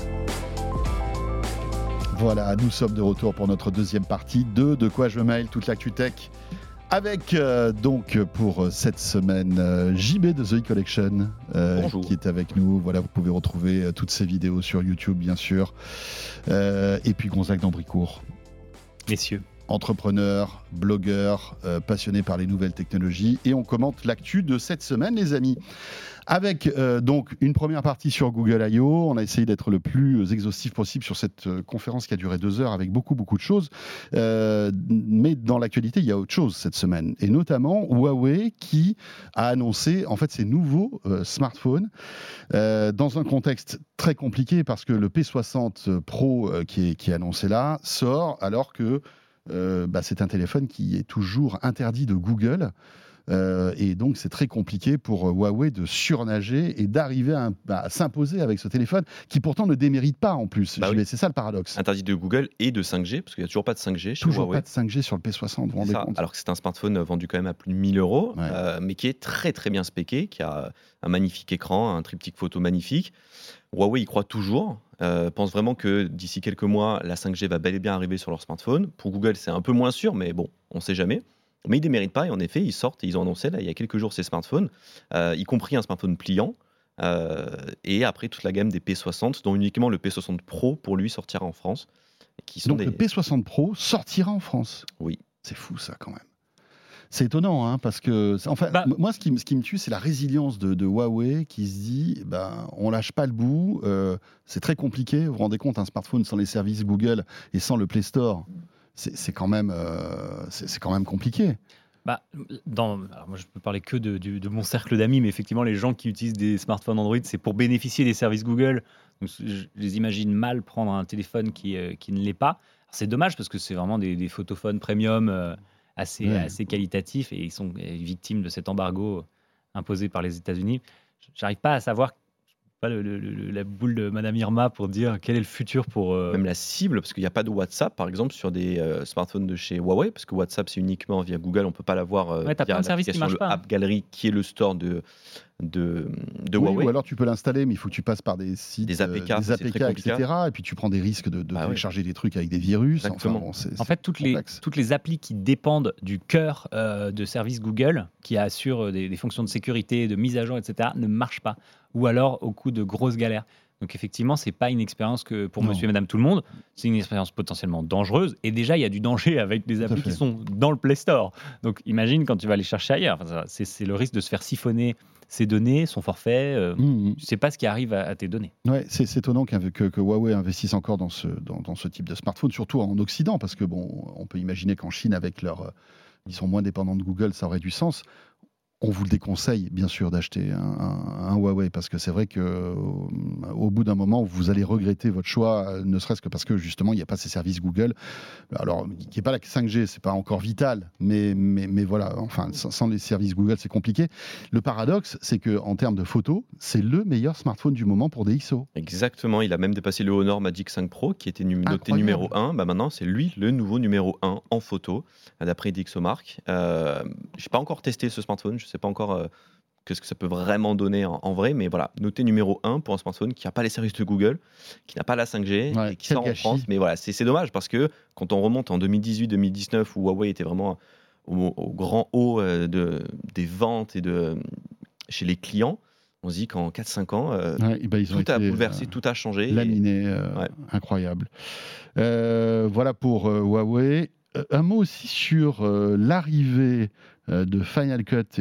Voilà, nous sommes de retour pour notre deuxième partie de quoi je me mêle, toute l'actu tech. Avec donc pour cette semaine JB de The Collection qui est avec nous. Voilà, vous pouvez retrouver toutes ces vidéos sur YouTube bien sûr. Et puis Gonzague d'Ambricourt. Messieurs. Entrepreneur, blogueur, passionné par les nouvelles technologies. Et on commente l'actu de cette semaine les amis. Avec donc une première partie sur Google I.O. On a essayé d'être le plus exhaustif possible sur cette conférence qui a duré 2 heures avec beaucoup de choses. Mais dans l'actualité, il y a autre chose cette semaine. Et notamment Huawei qui a annoncé en fait ses nouveaux smartphones dans un contexte très compliqué parce que le P60 Pro qui est annoncé là sort alors que c'est un téléphone qui est toujours interdit de Google. Et donc c'est très compliqué pour Huawei de surnager et d'arriver à s'imposer avec ce téléphone qui pourtant ne démérite pas en plus. Oui. C'est ça le paradoxe. Interdit de Google et de 5G parce qu'il n'y a toujours pas de 5G chez toujours Huawei. Pas de 5G sur le P60, vous vous rendez compte. Alors que c'est un smartphone vendu quand même à plus de 1000 €, mais qui est très très bien spéqué, qui a un magnifique écran, un triptyque photo magnifique. Huawei y croit toujours. pensent vraiment que d'ici quelques mois, la 5G va bel et bien arriver sur leur smartphone. Pour Google, c'est un peu moins sûr, mais bon, on ne sait jamais. Mais ils ne déméritent pas, et en effet, ils sortent, et ils ont annoncé là, il y a quelques jours ces smartphones, y compris un smartphone pliant, et après toute la gamme des P60, dont uniquement le P60 Pro, pour lui, sortira en France. Qui sont Donc le P60 Pro sortira en France. Oui. C'est fou ça quand même. C'est étonnant, hein, parce que moi, ce qui me tue, c'est la résilience de Huawei qui se dit, on lâche pas le bout. C'est très compliqué. Vous vous rendez compte, un smartphone sans les services Google et sans le Play Store, c'est quand même compliqué. Alors moi, je peux parler que de mon cercle d'amis, mais effectivement, les gens qui utilisent des smartphones Android, c'est pour bénéficier des services Google. Donc, je les imagine mal prendre un téléphone qui ne l'est pas. Alors, c'est dommage parce que c'est vraiment des photophones premium assez qualitatifs, et ils sont victimes de cet embargo imposé par les États-Unis. J'arrive pas à savoir la boule de Madame Irma pour dire quel est le futur pour... Même la cible, parce qu'il n'y a pas de WhatsApp, par exemple, sur des smartphones de chez Huawei, parce que WhatsApp, c'est uniquement via Google, on ne peut pas l'avoir via l'application, le App Gallery, qui est le store de Huawei. Ou alors tu peux l'installer, mais il faut que tu passes par des sites, des APK, etc. Et puis tu prends des risques de télécharger des trucs avec des virus. Exactement. En fait, toutes les applis qui dépendent du cœur de service Google, qui assure des fonctions de sécurité, de mise à jour, etc., ne marchent pas. Ou alors au coup de grosses galères. Donc effectivement, c'est pas une expérience que pour monsieur et madame tout le monde, c'est une expérience potentiellement dangereuse. Et déjà, il y a du danger avec des applis qui sont dans le Play Store. Donc imagine quand tu vas les chercher ailleurs. C'est le risque de se faire siphonner ses données, son forfait. Tu ne sais pas ce qui arrive à tes données. Ouais, c'est étonnant que Huawei investisse encore dans ce type de smartphone, surtout en Occident, parce que on peut imaginer qu'en Chine, ils sont moins dépendants de Google, ça aurait du sens. On vous le déconseille, bien sûr, d'acheter un Huawei, parce que c'est vrai qu'au bout d'un moment, vous allez regretter votre choix, ne serait-ce que parce que, justement, il n'y a pas ces services Google. Alors, il n'y a pas la 5G, c'est pas encore vital, mais voilà, enfin, sans les services Google, c'est compliqué. Le paradoxe, c'est qu'en termes de photos, c'est le meilleur smartphone du moment pour des XO. Exactement, il a même dépassé le Honor Magic 5 Pro, qui était noté numéro 1. Maintenant, c'est lui le nouveau numéro 1 en photo, d'après DxOMark. Je n'ai pas encore testé ce smartphone, je ne sais pas encore ce que ça peut vraiment donner en vrai, mais voilà, noté numéro 1 pour un smartphone qui n'a pas les services de Google, qui n'a pas la 5G, et qui sort en France. Mais voilà, c'est dommage, parce que quand on remonte en 2018-2019, où Huawei était vraiment au grand haut des ventes et chez les clients, on se dit qu'en 4-5 ans, tout a bouleversé, tout a changé. Laminé, incroyable. Voilà pour Huawei. Un mot aussi sur l'arrivée de Final Cut et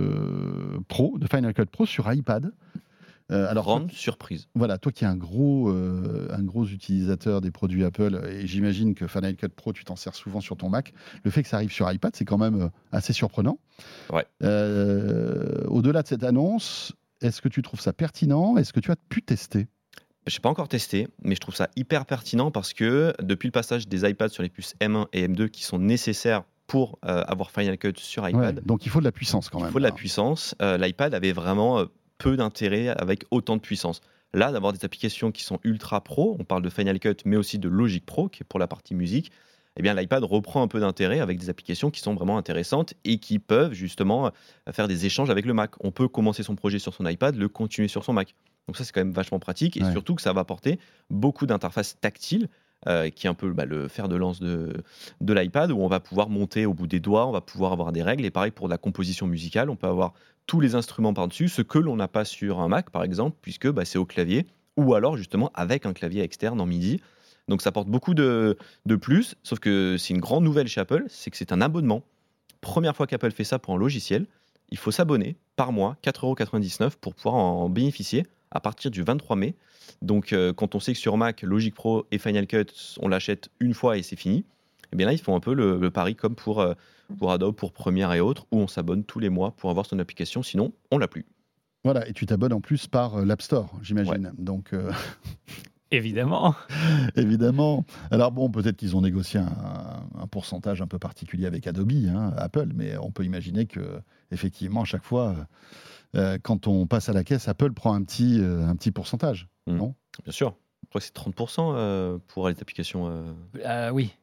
de Final Cut Pro sur iPad. Grande surprise. Voilà, toi qui es un gros utilisateur des produits Apple, et j'imagine que Final Cut Pro, tu t'en sers souvent sur ton Mac. Le fait que ça arrive sur iPad, c'est quand même assez surprenant. Ouais. Au-delà de cette annonce, est-ce que tu trouves ça pertinent ? Est-ce que tu as pu tester ? Je n'ai pas encore testé, mais je trouve ça hyper pertinent, parce que depuis le passage des iPads sur les puces M1 et M2 qui sont nécessaires pour avoir Final Cut sur iPad. Donc il faut de la puissance quand même. Il faut de la puissance. L'iPad avait vraiment peu d'intérêt avec autant de puissance. Là, d'avoir des applications qui sont ultra pro, on parle de Final Cut, mais aussi de Logic Pro, qui est pour la partie musique, eh bien l'iPad reprend un peu d'intérêt avec des applications qui sont vraiment intéressantes et qui peuvent justement faire des échanges avec le Mac. On peut commencer son projet sur son iPad, le continuer sur son Mac. Donc ça, c'est quand même vachement pratique, et surtout que ça va apporter beaucoup d'interfaces tactiles, qui est un peu le fer de lance de l'iPad, où on va pouvoir monter au bout des doigts, on va pouvoir avoir des règles, et pareil pour la composition musicale, on peut avoir tous les instruments par-dessus, ce que l'on n'a pas sur un Mac par exemple, puisque c'est au clavier, ou alors justement avec un clavier externe en MIDI. Donc ça apporte beaucoup de plus, sauf que c'est une grande nouvelle chez Apple, c'est que c'est un abonnement. Première fois qu'Apple fait ça pour un logiciel, il faut s'abonner par mois, 4,99 € pour pouvoir en bénéficier à partir du 23 mai. Donc quand on sait que sur Mac, Logic Pro et Final Cut, on l'achète une fois et c'est fini, et bien là ils font un peu le pari comme pour Adobe, pour Premiere et autres, où on s'abonne tous les mois pour avoir son application, sinon on l'a plus. Voilà, et tu t'abonnes en plus par l'App Store, j'imagine. Ouais. Donc Évidemment. Évidemment. Alors bon, peut-être qu'ils ont négocié un pourcentage un peu particulier avec Adobe, Apple, mais on peut imaginer que effectivement à chaque fois, quand on passe à la caisse, Apple prend un petit pourcentage, non ? Bien sûr. Je crois que c'est 30% pour les applications. Oui.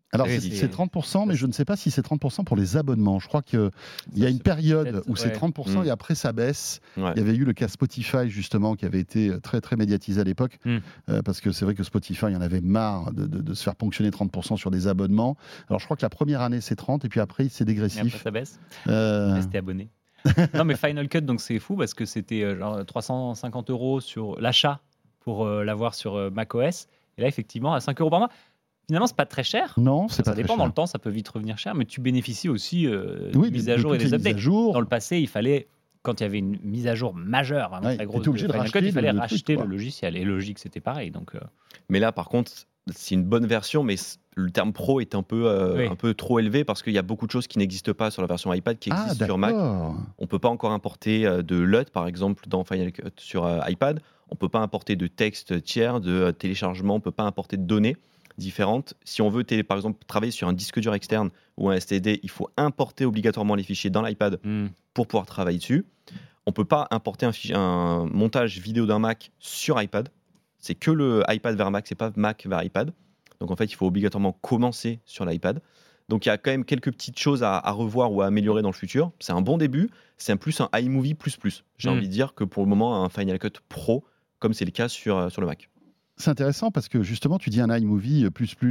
Alors, Oui, c'est 30%, mais je ne sais pas si c'est 30% pour les abonnements. Je crois qu'il y a une période où c'est 30% et après ça baisse. Ouais. Il y avait eu le cas Spotify, justement, qui avait été très, très médiatisé à l'époque. Parce que c'est vrai que Spotify, il y en avait marre de se faire ponctionner 30% sur des abonnements. Alors, je crois que la première année, c'est 30, et puis après, c'est Et dégressif. après, ça baisse. Euh, Restez abonné. Non, mais Final Cut, donc c'est fou parce que c'était genre 350 € sur l'achat pour l'avoir sur macOS. Et là, effectivement, à 5 € par mois. Finalement, c'est pas très cher. Non, c'est pas Ça très dépend, cher. dans le temps, ça peut vite revenir cher, mais tu bénéficies aussi Oui, des mises à jour et toutes les des mises à updates. jour. Dans le passé, il fallait, quand il y avait une mise à jour majeure, vraiment Ouais, très grosse, t'étais obligé de Final Cut, racheter il fallait le truc, racheter quoi. le logiciel. Et logique, c'était pareil. Donc, Mais là, par contre, c'est une bonne version, mais le terme pro est un peu trop élevé parce qu'il y a beaucoup de choses qui n'existent pas sur la version iPad qui Ah, existent sur Mac. d'accord. On ne peut pas encore importer de LUT, par exemple, dans Final Cut sur iPad. On ne peut pas importer de texte tiers, de téléchargement. On ne peut pas importer de données différentes. Si on veut, par exemple, travailler sur un disque dur externe ou un SSD, il faut importer obligatoirement les fichiers dans l'iPad pour pouvoir travailler dessus. On ne peut pas importer un montage vidéo d'un Mac sur iPad. C'est que le iPad vers Mac, c'est pas Mac vers iPad. Donc en fait, il faut obligatoirement commencer sur l'iPad. Donc il y a quand même quelques petites choses à revoir ou à améliorer dans le futur. C'est un bon début. C'est plus un iMovie++. J'ai envie de dire que pour le moment, un Final Cut Pro, comme c'est le cas sur le Mac. C'est intéressant parce que justement, tu dis un iMovie++.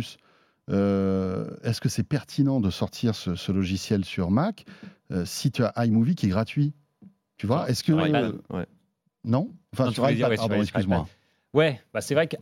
Est-ce que c'est pertinent de sortir ce logiciel sur Mac si tu as iMovie qui est gratuit? Tu vois, est-ce que... Sur iPad, ouais. Non, enfin, Non, sur tu voulais dire, iPad, ouais, pardon, sur excuse-moi. iPad. Ouais, bah c'est vrai qu'à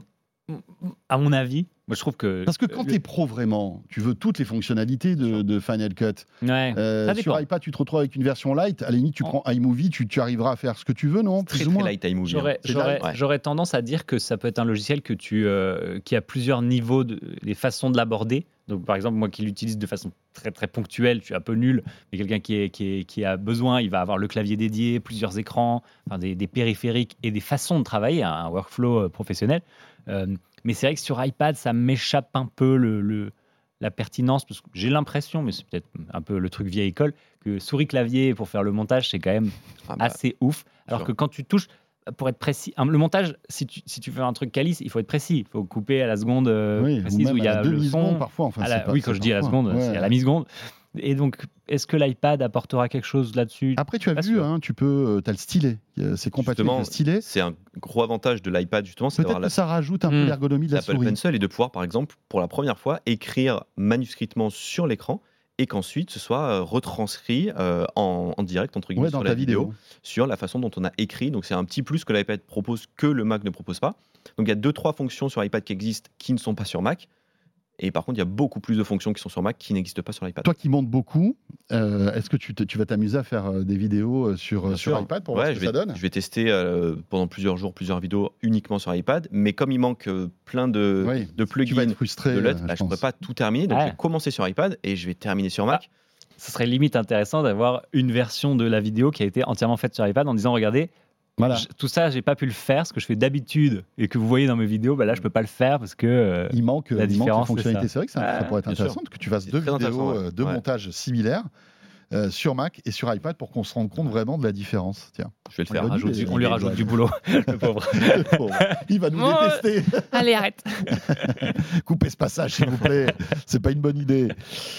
mon avis, moi je trouve que. Parce que quand tu es pro vraiment, tu veux toutes les fonctionnalités de Final Cut. Ouais, ça dépend. Sur iPad, tu te retrouves avec une version light. À la limite, tu prends iMovie, tu arriveras à faire ce que tu veux, non? Très, Plus ou moins. très light iMovie. J'aurais tendance à dire que ça peut être un logiciel qui a plusieurs niveaux, des façons de l'aborder. Donc, par exemple, moi qui l'utilise de façon très très ponctuelle, je suis un peu nul, mais quelqu'un qui a besoin, il va avoir le clavier dédié, plusieurs écrans, enfin, des périphériques et des façons de travailler, un workflow professionnel. Mais c'est vrai que sur iPad, ça m'échappe un peu la pertinence, parce que j'ai l'impression, mais c'est peut-être un peu le truc vieille école, que souris-clavier pour faire le montage, c'est quand même assez ouf. Alors que quand tu touches, pour être précis, le montage, si tu fais un truc calice, il faut être précis. Il faut couper à la seconde précise où il y a le son. Parfois, enfin, Oui, quand je dis à la seconde, c'est à la mi-seconde. Et donc, est-ce que l'iPad apportera quelque chose là-dessus? Après, tu as vu, tu as le stylet. C'est compatible avec le stylet. C'est un gros avantage de l'iPad, justement. Peut-être que ça rajoute un peu l'ergonomie de la souris. L'Apple Pencil et de pouvoir, par exemple, pour la première fois, écrire manuscritement sur l'écran et qu'ensuite ce soit retranscrit en direct, entre guillemets, dans sur ta la vidéo, sur la façon dont on a écrit. Donc c'est un petit plus que l'iPad propose que le Mac ne propose pas. Donc il y a 2-3 fonctions sur iPad qui existent qui ne sont pas sur Mac. Et par contre, il y a beaucoup plus de fonctions qui sont sur Mac qui n'existent pas sur l'iPad. Toi qui montes beaucoup, est-ce que tu vas t'amuser à faire des vidéos sur iPad pour voir ce que ça donne? Je vais tester pendant plusieurs jours, plusieurs vidéos uniquement sur iPad. Mais comme il manque plein de plugins, tu vas être frustré, de LUT, je ne pourrais pas tout terminer. Donc je vais commencer sur iPad et je vais terminer sur Mac. Ce serait limite intéressant d'avoir une version de la vidéo qui a été entièrement faite sur iPad en disant, regardez, tout ça, j'ai pas pu le faire, ce que je fais d'habitude et que vous voyez dans mes vidéos, là, je peux pas le faire parce que il manque la fonctionnalité. C'est vrai que ça pourrait être intéressant sûr. que tu fasses deux vidéos de montage similaires sur Mac et sur iPad pour qu'on se rende compte vraiment de la différence. Tiens, je vais le faire. On lui rajoute du boulot, le pauvre. Il va nous détester. Allez, arrête. Coupez ce passage, s'il vous plaît. C'est pas une bonne idée.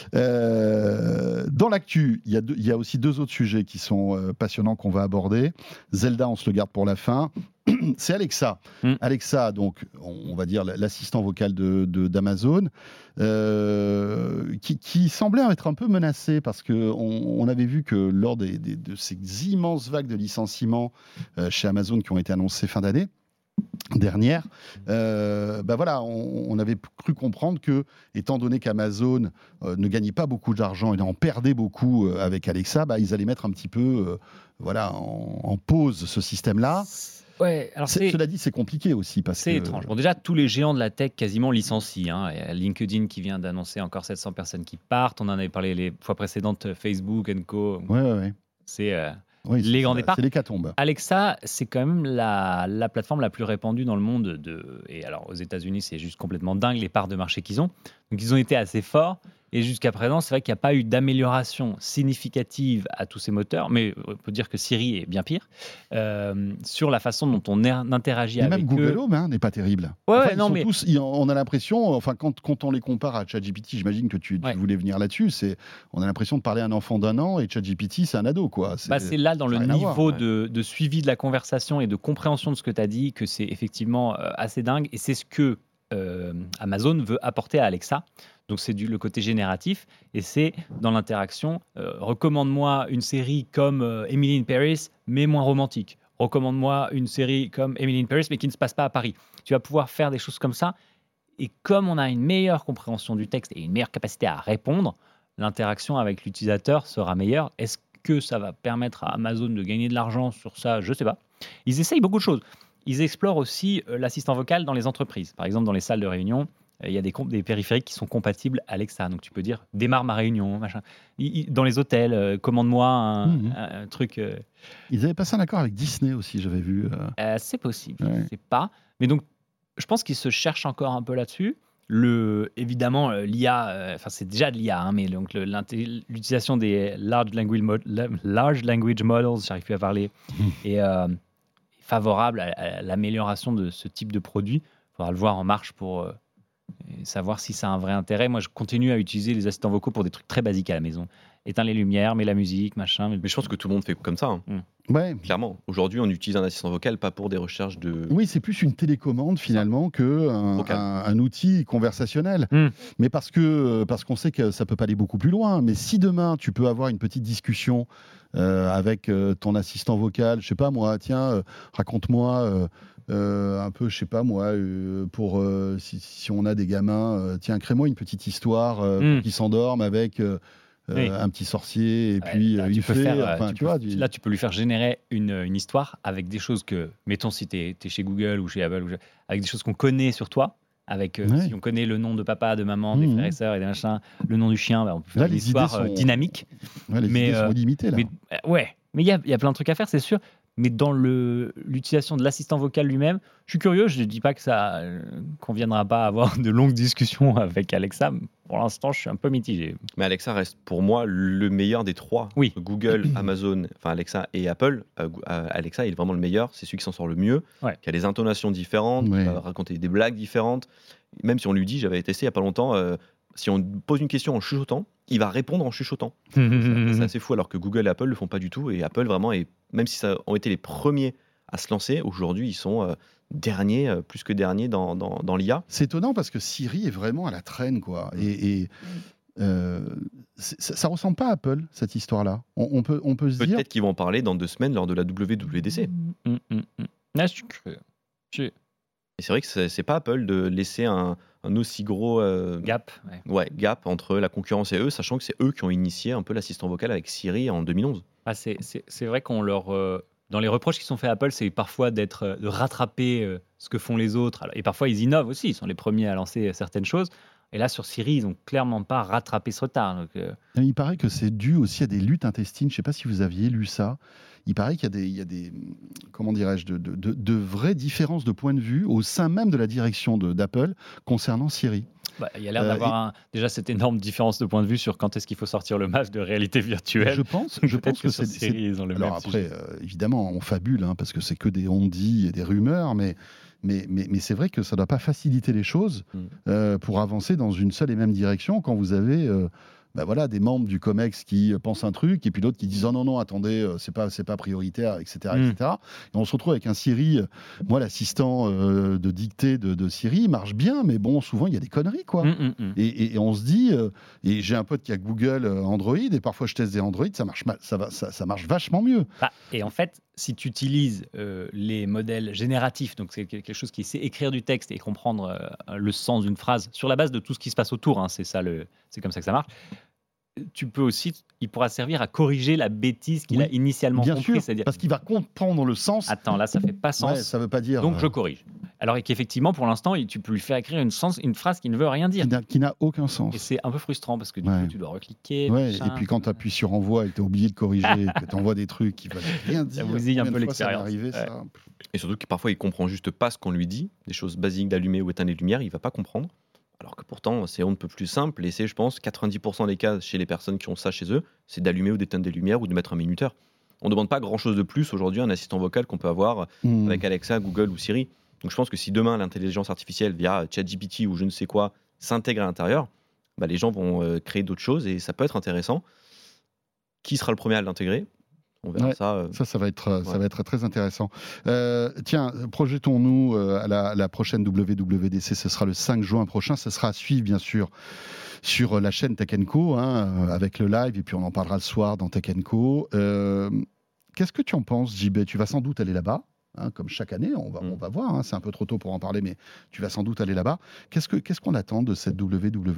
Dans l'actu, il y a aussi 2 autres sujets qui sont passionnants qu'on va aborder. Zelda, on se le garde pour la fin. C'est Alexa. Alexa, donc, on va dire l'assistant vocal d'Amazon, qui semblait être un peu menacé parce qu'on avait vu que lors de ces immenses vagues de licenciements chez Amazon qui ont été annoncées fin d'année dernière, on avait cru comprendre que, étant donné qu'Amazon ne gagnait pas beaucoup d'argent et en perdait beaucoup avec Alexa, ils allaient mettre un petit peu en pause ce système-là. Ouais, alors cela dit, c'est compliqué aussi. C'est étrange. Bon, déjà, tous les géants de la tech quasiment licencient. Il y a LinkedIn qui vient d'annoncer encore 700 personnes qui partent. On en avait parlé les fois précédentes, Facebook, Co. Ouais. C'est les grands départs. C'est l'hécatombe. Alexa, c'est quand même la plateforme la plus répandue dans le monde. Et alors, aux États-Unis, c'est juste complètement dingue les parts de marché qu'ils ont. Donc, ils ont été assez forts. Et jusqu'à présent, c'est vrai qu'il n'y a pas eu d'amélioration significative à tous ces moteurs, mais on peut dire que Siri est bien pire, sur la façon dont on interagit avec eux. Même Google Home n'est pas terrible. On a l'impression, enfin, quand on les compare à ChatGPT, j'imagine que tu voulais venir là-dessus, on a l'impression de parler à un enfant d'1 an et ChatGPT, c'est un ado, quoi. C'est là, dans le niveau de suivi de la conversation et de compréhension de ce que tu as dit, que c'est effectivement assez dingue, et c'est ce que Amazon veut apporter à Alexa. Donc c'est le côté génératif, et c'est dans l'interaction, recommande-moi une série comme Emily in Paris, mais moins romantique. Recommande-moi une série comme Emily in Paris, mais qui ne se passe pas à Paris. Tu vas pouvoir faire des choses comme ça, et comme on a une meilleure compréhension du texte et une meilleure capacité à répondre, l'interaction avec l'utilisateur sera meilleure. Est-ce que ça va permettre à Amazon de gagner de l'argent sur ça? Je ne sais pas. Ils essayent beaucoup de choses. Ils explorent aussi l'assistant vocal dans les entreprises. Par exemple, dans les salles de réunion, il y a des périphériques qui sont compatibles Alexa. Donc, tu peux dire « démarre ma réunion ». Dans les hôtels, commande-moi un truc. Ils avaient passé un accord avec Disney aussi, j'avais vu. C'est possible, je ne sais pas. Mais donc, je pense qu'ils se cherchent encore un peu là-dessus. Évidemment, l'IA, c'est déjà de l'IA, mais donc l'utilisation des large language models, j'arrive plus à parler, est favorable à l'amélioration de ce type de produit. Il faudra le voir en marche pour savoir si ça a un vrai intérêt. Moi, je continue à utiliser les assistants vocaux pour des trucs très basiques à la maison. Éteins les lumières, mets la musique, machin. Mais je pense que tout le monde fait comme ça. Ouais. Clairement. Aujourd'hui, on utilise un assistant vocal pas pour des recherches de... Oui, c'est plus une télécommande finalement qu'un outil conversationnel. Mais parce qu'on sait que ça peut pas aller beaucoup plus loin. Mais si demain, tu peux avoir une petite discussion avec ton assistant vocal, je sais pas moi, tiens, raconte-moi... un peu, je sais pas moi, pour si on a des gamins, tiens, crée-moi une petite histoire pour qu'ils s'endorment avec un petit sorcier et puis là, une fée. Là, tu peux lui faire générer une histoire avec des choses que, mettons, si tu es chez Google ou chez Apple, avec des choses qu'on connaît sur toi. Avec, si on connaît le nom de papa, de maman, des frères et sœurs et des machins, le nom du chien, on peut faire une histoire dynamique. Ouais, les idées sont limitées, là. Mais il y a plein de trucs à faire, c'est sûr. Mais dans l'utilisation de l'assistant vocal lui-même, je suis curieux, je ne dis pas que ça conviendra pas à avoir de longues discussions avec Alexa. Pour l'instant, je suis un peu mitigé. Mais Alexa reste pour moi le meilleur des trois. Oui. Google, Amazon, enfin Alexa et Apple. Alexa est vraiment le meilleur, c'est celui qui s'en sort le mieux, qui a des intonations différentes, qui va raconter des blagues différentes. Même si on lui dit, j'avais testé il n'y a pas longtemps, si on pose une question en chuchotant, il va répondre en chuchotant. C'est assez fou, alors que Google et Apple ne le font pas du tout. Et Apple, vraiment, même si ça ont été les premiers à se lancer, aujourd'hui, ils sont derniers, plus que derniers dans l'IA. C'est étonnant parce que Siri est vraiment à la traîne, quoi. Et ça ne ressemble pas à Apple, cette histoire-là. On peut se dire... Peut-être qu'ils vont en parler dans 2 semaines lors de la WWDC. Là, je suis curieux. Et c'est vrai que c'est pas Apple de laisser un aussi gros gap entre la concurrence et eux, sachant que c'est eux qui ont initié un peu l'assistant vocal avec Siri en 2011. C'est vrai qu'on dans les reproches qui sont faits à Apple, c'est parfois de rattraper ce que font les autres. Et parfois, ils innovent aussi. Ils sont les premiers à lancer certaines choses. Et là, sur Siri, ils n'ont clairement pas rattrapé ce retard. Donc, il paraît que c'est dû aussi à des luttes intestines. Je ne sais pas si vous aviez lu ça. Il paraît qu'il y a des comment dirais-je, de vraies différences de point de vue au sein même de la direction d'Apple concernant Siri. Il y a l'air d'avoir déjà cette énorme différence de point de vue sur quand est-ce qu'il faut sortir le masque de réalité virtuelle. Je pense que c'est Siri, ils ont le alors même après, sujet. Évidemment, on fabule parce que c'est que des on-dit et des rumeurs, mais c'est vrai que ça ne doit pas faciliter les choses pour avancer dans une seule et même direction quand vous avez des membres du COMEX qui pensent un truc et puis l'autre qui disent oh non, attendez, c'est pas prioritaire, etc. etc. Et on se retrouve avec un Siri, moi l'assistant de dictée de Siri marche bien, mais bon, souvent il y a des conneries, quoi. Et on se dit, et j'ai un pote qui a Google Android et parfois je teste des Android, ça marche vachement mieux. Et en fait, si tu utilises les modèles génératifs, donc c'est quelque chose qui sait écrire du texte et comprendre le sens d'une phrase sur la base de tout ce qui se passe autour, c'est comme ça que ça marche. Il pourra servir à corriger la bêtise qu'il a initialement compris. Bien sûr, parce qu'il va comprendre le sens. Attends, là, ça fait pas sens. Ouais, ça veut pas dire. Donc, je corrige. Alors qu'effectivement, pour l'instant, tu peux lui faire écrire une phrase qui ne veut rien dire. Qui n'a aucun sens. Et c'est un peu frustrant parce que du coup, tu dois recliquer. Ouais, et puis quand tu appuies sur envoi et que tu as oublié de corriger, que tu envoies des trucs qui ne veulent rien dire. Ça bousille un peu l'expérience. Et surtout que parfois, il comprend juste pas ce qu'on lui dit, des choses basiques d'allumer ou éteindre les lumières, il va pas comprendre. Alors que pourtant, c'est on ne peut plus simple, et c'est, je pense, 90% des cas chez les personnes qui ont ça chez eux, c'est d'allumer ou d'éteindre des lumières ou de mettre un minuteur. On ne demande pas grand-chose de plus aujourd'hui à un assistant vocal qu'on peut avoir avec Alexa, Google ou Siri. Donc je pense que si demain l'intelligence artificielle via ChatGPT ou je ne sais quoi s'intègre à l'intérieur, les gens vont créer d'autres choses et ça peut être intéressant. Qui sera le premier à l'intégrer ? On verra ça. Ça va être très intéressant. Tiens, projetons-nous à la prochaine WWDC. Ce sera le 5 juin prochain. Ce sera à suivre, bien sûr, sur la chaîne Tech & Co, avec le live. Et puis, on en parlera le soir dans Tech & Co. Qu'est-ce que tu en penses, JB ? Tu vas sans doute aller là-bas. Comme chaque année, on va voir, c'est un peu trop tôt pour en parler, mais tu vas sans doute aller là-bas. Qu'est-ce qu'on attend de cette WWDC ?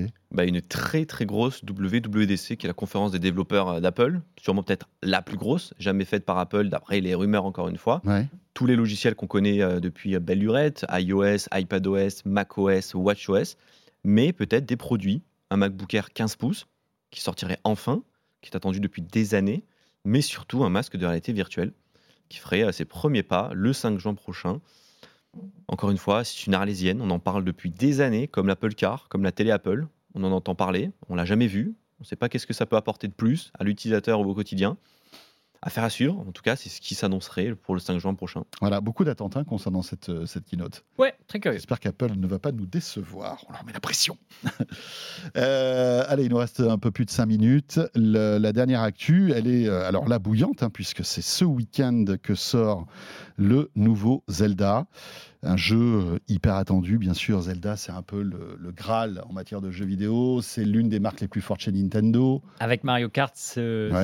Une très très grosse WWDC qui est la conférence des développeurs d'Apple, sûrement peut-être la plus grosse, jamais faite par Apple, d'après les rumeurs encore une fois. Ouais. Tous les logiciels qu'on connaît depuis belle lurette, iOS, iPadOS, macOS, watchOS, mais peut-être des produits, un MacBook Air 15 pouces qui sortirait enfin, qui est attendu depuis des années, mais surtout un masque de réalité virtuelle qui ferait ses premiers pas le 5 juin prochain. Encore une fois, c'est une arlésienne, on en parle depuis des années, comme l'Apple Car, comme la télé Apple, on en entend parler, on ne l'a jamais vu, on ne sait pas qu'est-ce que ça peut apporter de plus à l'utilisateur au quotidien. Affaire à suivre, en tout cas, c'est ce qui s'annoncerait pour le 5 juin prochain. Voilà, beaucoup d'attentes concernant cette keynote. Ouais, très curieux. J'espère qu'Apple ne va pas nous décevoir. On leur met la pression. Allez, il nous reste un peu plus de 5 minutes. La dernière actu, elle est alors là bouillante, puisque c'est ce week-end que sort le nouveau Zelda. Un jeu hyper attendu, bien sûr. Zelda, c'est un peu le Graal en matière de jeux vidéo. C'est l'une des marques les plus fortes chez Nintendo. Avec Mario Kart, c'est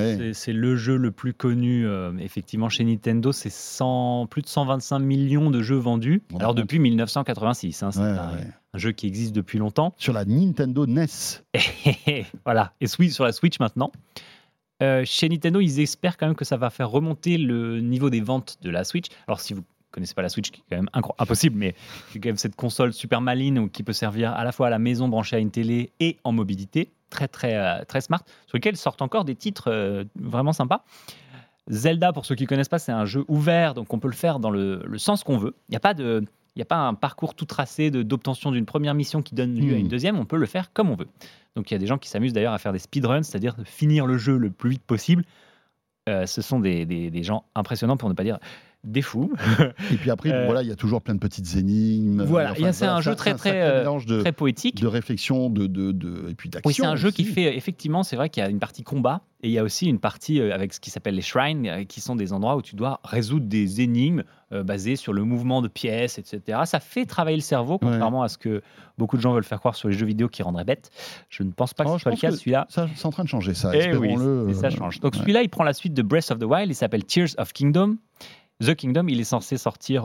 le jeu le plus connu, effectivement, chez Nintendo. C'est plus de 125 millions de jeux vendus. Alors, depuis 1986. C'est un jeu qui existe depuis longtemps. Sur la Nintendo NES. Voilà. Et sur la Switch maintenant. Chez Nintendo, ils espèrent quand même que ça va faire remonter le niveau des ventes de la Switch. Alors, si vous connaissez pas la Switch, qui est quand même impossible, mais c'est quand même cette console super maligne qui peut servir à la fois à la maison branchée à une télé et en mobilité, très très très smart, sur lequel sortent encore des titres vraiment sympas. Zelda, pour ceux qui connaissent pas, c'est un jeu ouvert, donc on peut le faire dans le sens qu'on veut. Il n'y a pas un parcours tout tracé d'obtention d'une première mission qui donne lieu à une deuxième, on peut le faire comme on veut. Donc il y a des gens qui s'amusent d'ailleurs à faire des speedruns, c'est-à-dire de finir le jeu le plus vite possible. Ce sont des gens impressionnants, pour ne pas dire des fous. Et puis après, il y a toujours plein de petites énigmes. Voilà, c'est un jeu très poétique. De réflexion, et puis d'action. Oui, c'est un jeu qui fait, effectivement, c'est vrai qu'il y a une partie combat, et il y a aussi une partie avec ce qui s'appelle les shrines, qui sont des endroits où tu dois résoudre des énigmes basées sur le mouvement de pièces, etc. Ça fait travailler le cerveau, contrairement à ce que beaucoup de gens veulent faire croire sur les jeux vidéo qui rendraient bêtes. Je ne pense pas que ce soit le cas, celui-là. C'est en train de changer, ça. Espérons-le. Oui, ça change. Donc celui-là, il prend la suite de Breath of the Wild, il s'appelle Tears of Kingdom. The Kingdom, il est censé sortir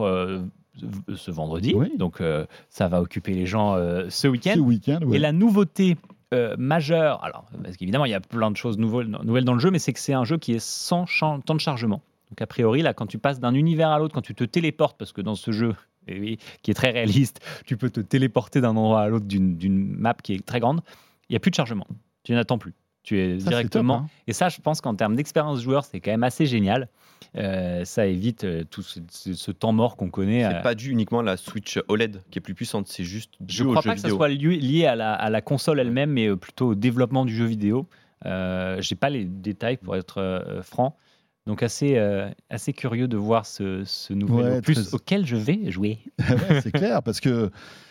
ce vendredi, donc ça va occuper les gens ce week-end. Et la nouveauté majeure, alors parce qu'évidemment il y a plein de choses nouvelles dans le jeu, mais c'est que c'est un jeu qui est sans temps de chargement. Donc a priori, là, quand tu passes d'un univers à l'autre, quand tu te téléportes, parce que dans ce jeu, qui est très réaliste, tu peux te téléporter d'un endroit à l'autre d'une map qui est très grande, il n'y a plus de chargement, tu n'attends plus. Tu es directement. Top, Et ça, je pense qu'en termes d'expérience joueur, c'est quand même assez génial. Ça évite tout ce temps mort qu'on connaît. C'est pas dû uniquement à la Switch OLED qui est plus puissante, c'est juste je crois pas que ça soit lié à la console elle-même, mais plutôt au développement du jeu vidéo. J'ai pas les détails pour être franc. Donc assez curieux de voir ce nouvel opus auquel je vais jouer. C'est clair, parce que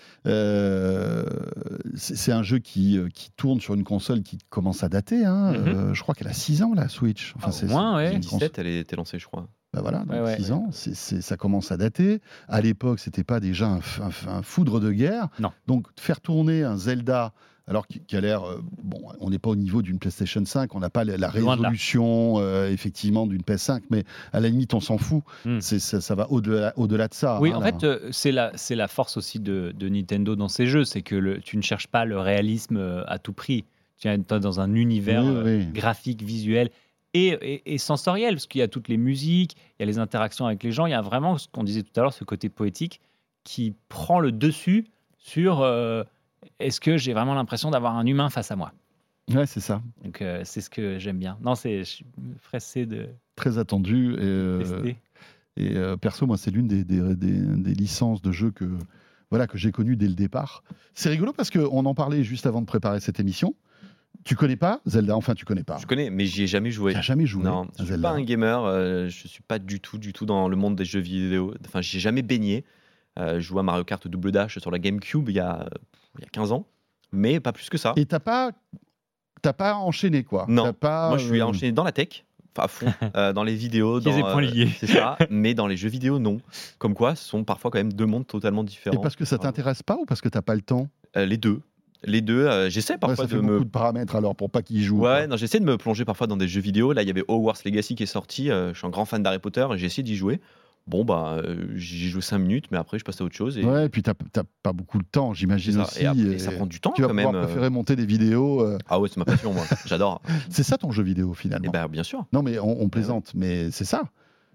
c'est un jeu qui tourne sur une console qui commence à dater. Je crois qu'elle a 6 ans, la Switch. Enfin, au moins, 2017, elle était lancée, je crois. Voilà, donc 6 ans, ça commence à dater. À l'époque, c'était pas déjà un foudre de guerre. Non. Donc, faire tourner un Zelda, alors qui a l'air... on n'est pas au niveau d'une PlayStation 5, on n'a pas la résolution, effectivement, d'une PS5, mais à la limite, on s'en fout. Ça va au-delà de ça. Oui, en fait, c'est la force aussi de Nintendo dans ces jeux, c'est que tu ne cherches pas le réalisme à tout prix. Tu es dans un univers graphique, visuel et sensoriel, parce qu'il y a toutes les musiques, il y a les interactions avec les gens, il y a vraiment, ce qu'on disait tout à l'heure, ce côté poétique qui prend le dessus sur... est-ce que j'ai vraiment l'impression d'avoir un humain face à moi ? Ouais, c'est ça. Donc, c'est ce que j'aime bien. Non, je suis pressé de... Très attendu. Tester. Et perso, moi, c'est l'une des licences de jeux que voilà, que j'ai connu dès le départ. C'est rigolo parce qu'on en parlait juste avant de préparer cette émission. Tu connais pas Zelda? Enfin, tu connais pas. Je connais, mais j'y ai jamais joué. Tu n'as jamais joué? Non, je suis pas un gamer. Je suis pas du tout dans le monde des jeux vidéo. Enfin, j'y ai jamais baigné. Je jouais à Mario Kart Double Dash sur la GameCube il y a 15 ans, mais pas plus que ça. Et t'as pas enchaîné, quoi? Non, moi je suis enchaîné dans la tech, à fond, dans les vidéos, les points liés. C'est ça, mais dans les jeux vidéo, non. Comme quoi, ce sont parfois quand même deux mondes totalement différents. Et parce que ça t'intéresse pas ou parce que t'as pas le temps? Les deux. J'essaie parfois ça fait beaucoup de paramètres alors pour pas qu'ils jouent. Ouais, non, j'essaie de me plonger parfois dans des jeux vidéo. Là, il y avait Hogwarts Legacy qui est sorti. Je suis un grand fan d'Harry Potter et j'ai essayé d'y jouer. Bon, j'y joue 5 minutes, mais après, je passe à autre chose. Ouais, et puis t'as pas beaucoup de temps, j'imagine aussi. Et ça prend du temps tu vas quand même. Préférer monter des vidéos. Ah ouais, c'est ma passion, moi. J'adore. C'est ça ton jeu vidéo finalement? Eh ben, bien sûr. Non, mais on plaisante, mais c'est ça.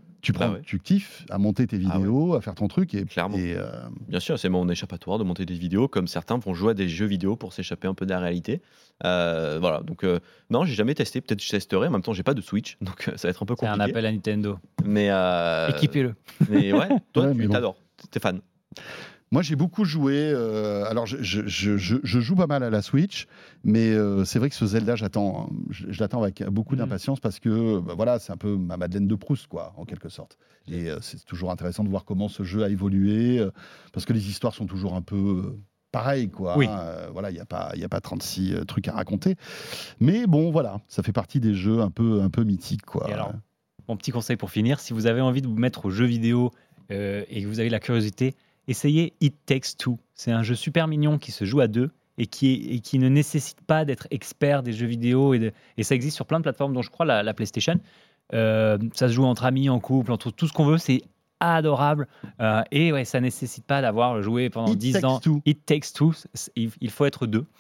Tu kiffes à monter tes vidéos, à faire ton truc. Clairement. Bien sûr, c'est mon échappatoire de monter des vidéos, comme certains vont jouer à des jeux vidéo pour s'échapper un peu de la réalité. Voilà, donc non, j'ai jamais testé. Peut-être que je testerai. En même temps, j'ai pas de Switch, donc ça va être un peu compliqué. C'est un appel à Nintendo. Mais équipez-le. Mais ouais, toi, tu t'adores. T'es fan. Moi, j'ai beaucoup joué. Alors, je joue pas mal à la Switch, mais c'est vrai que ce Zelda, je l'attends avec beaucoup d'impatience parce que voilà, c'est un peu ma Madeleine de Proust, quoi, en quelque sorte. Et c'est toujours intéressant de voir comment ce jeu a évolué, parce que les histoires sont toujours un peu pareilles, quoi. Oui. Voilà, il n'y a pas 36 trucs à raconter. Mais bon, voilà, ça fait partie des jeux un peu mythiques, quoi. Et alors, mon petit conseil pour finir, si vous avez envie de vous mettre aux jeux vidéo et que vous avez la curiosité, essayez It Takes Two. C'est un jeu super mignon qui se joue à deux et qui ne nécessite pas d'être expert des jeux vidéo. Et ça existe sur plein de plateformes, dont je crois la PlayStation. Ça se joue entre amis, en couple, entre tout ce qu'on veut. C'est adorable. Et ouais, ça ne nécessite pas d'avoir joué pendant 10 ans. It Takes Two. Il faut être deux.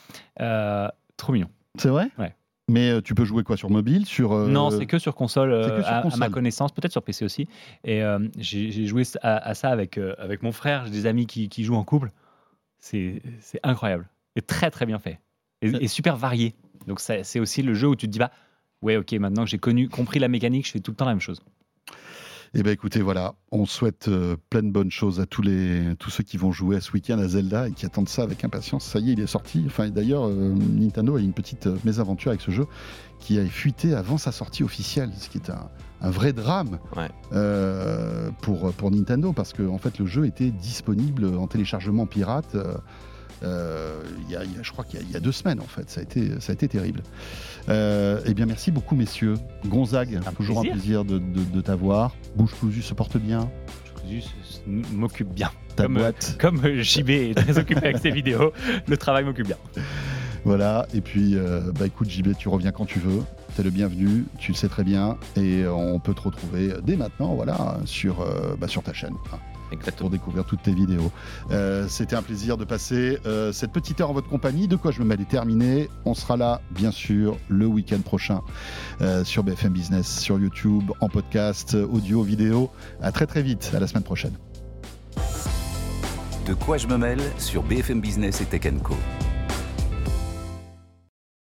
Trop mignon. C'est vrai? Ouais. Mais tu peux jouer quoi, sur mobile, Non, c'est que sur console, à ma connaissance, peut-être sur PC aussi. Et j'ai joué à ça avec mon frère, j'ai des amis qui jouent en couple. C'est incroyable. Et très très bien fait. Et super varié. Donc c'est aussi le jeu où tu te dis, ouais, ok, maintenant que j'ai compris la mécanique, je fais tout le temps la même chose. Eh bien écoutez, voilà, on souhaite plein de bonnes choses à tous ceux qui vont jouer à ce week-end à Zelda et qui attendent ça avec impatience. Ça y est, il est sorti. Enfin, d'ailleurs, Nintendo a eu une petite mésaventure avec ce jeu qui a fuité avant sa sortie officielle, ce qui est un vrai drame pour Nintendo, parce que en fait, le jeu était disponible en téléchargement pirate je crois qu'il y a 2 semaines, en fait. Ça a été terrible. Eh bien, merci beaucoup, messieurs. Gonzague, toujours un plaisir de t'avoir. Bouche cousue se porte bien. Bouche cousue m'occupe bien. Ta boîte. Comme JB est très occupé avec ses vidéos, le travail m'occupe bien. Voilà, et puis écoute JB, tu reviens quand tu veux, t'es le bienvenu, tu le sais très bien, et on peut te retrouver dès maintenant, voilà, sur ta chaîne. Exactement. Pour découvrir toutes tes vidéos. C'était un plaisir de passer cette petite heure en votre compagnie. De quoi je me mêle est terminé. On sera là, bien sûr, le week-end prochain sur BFM Business, sur YouTube, en podcast, audio, vidéo. À très très vite, à la semaine prochaine. De quoi je me mêle sur BFM Business et Tech & Co.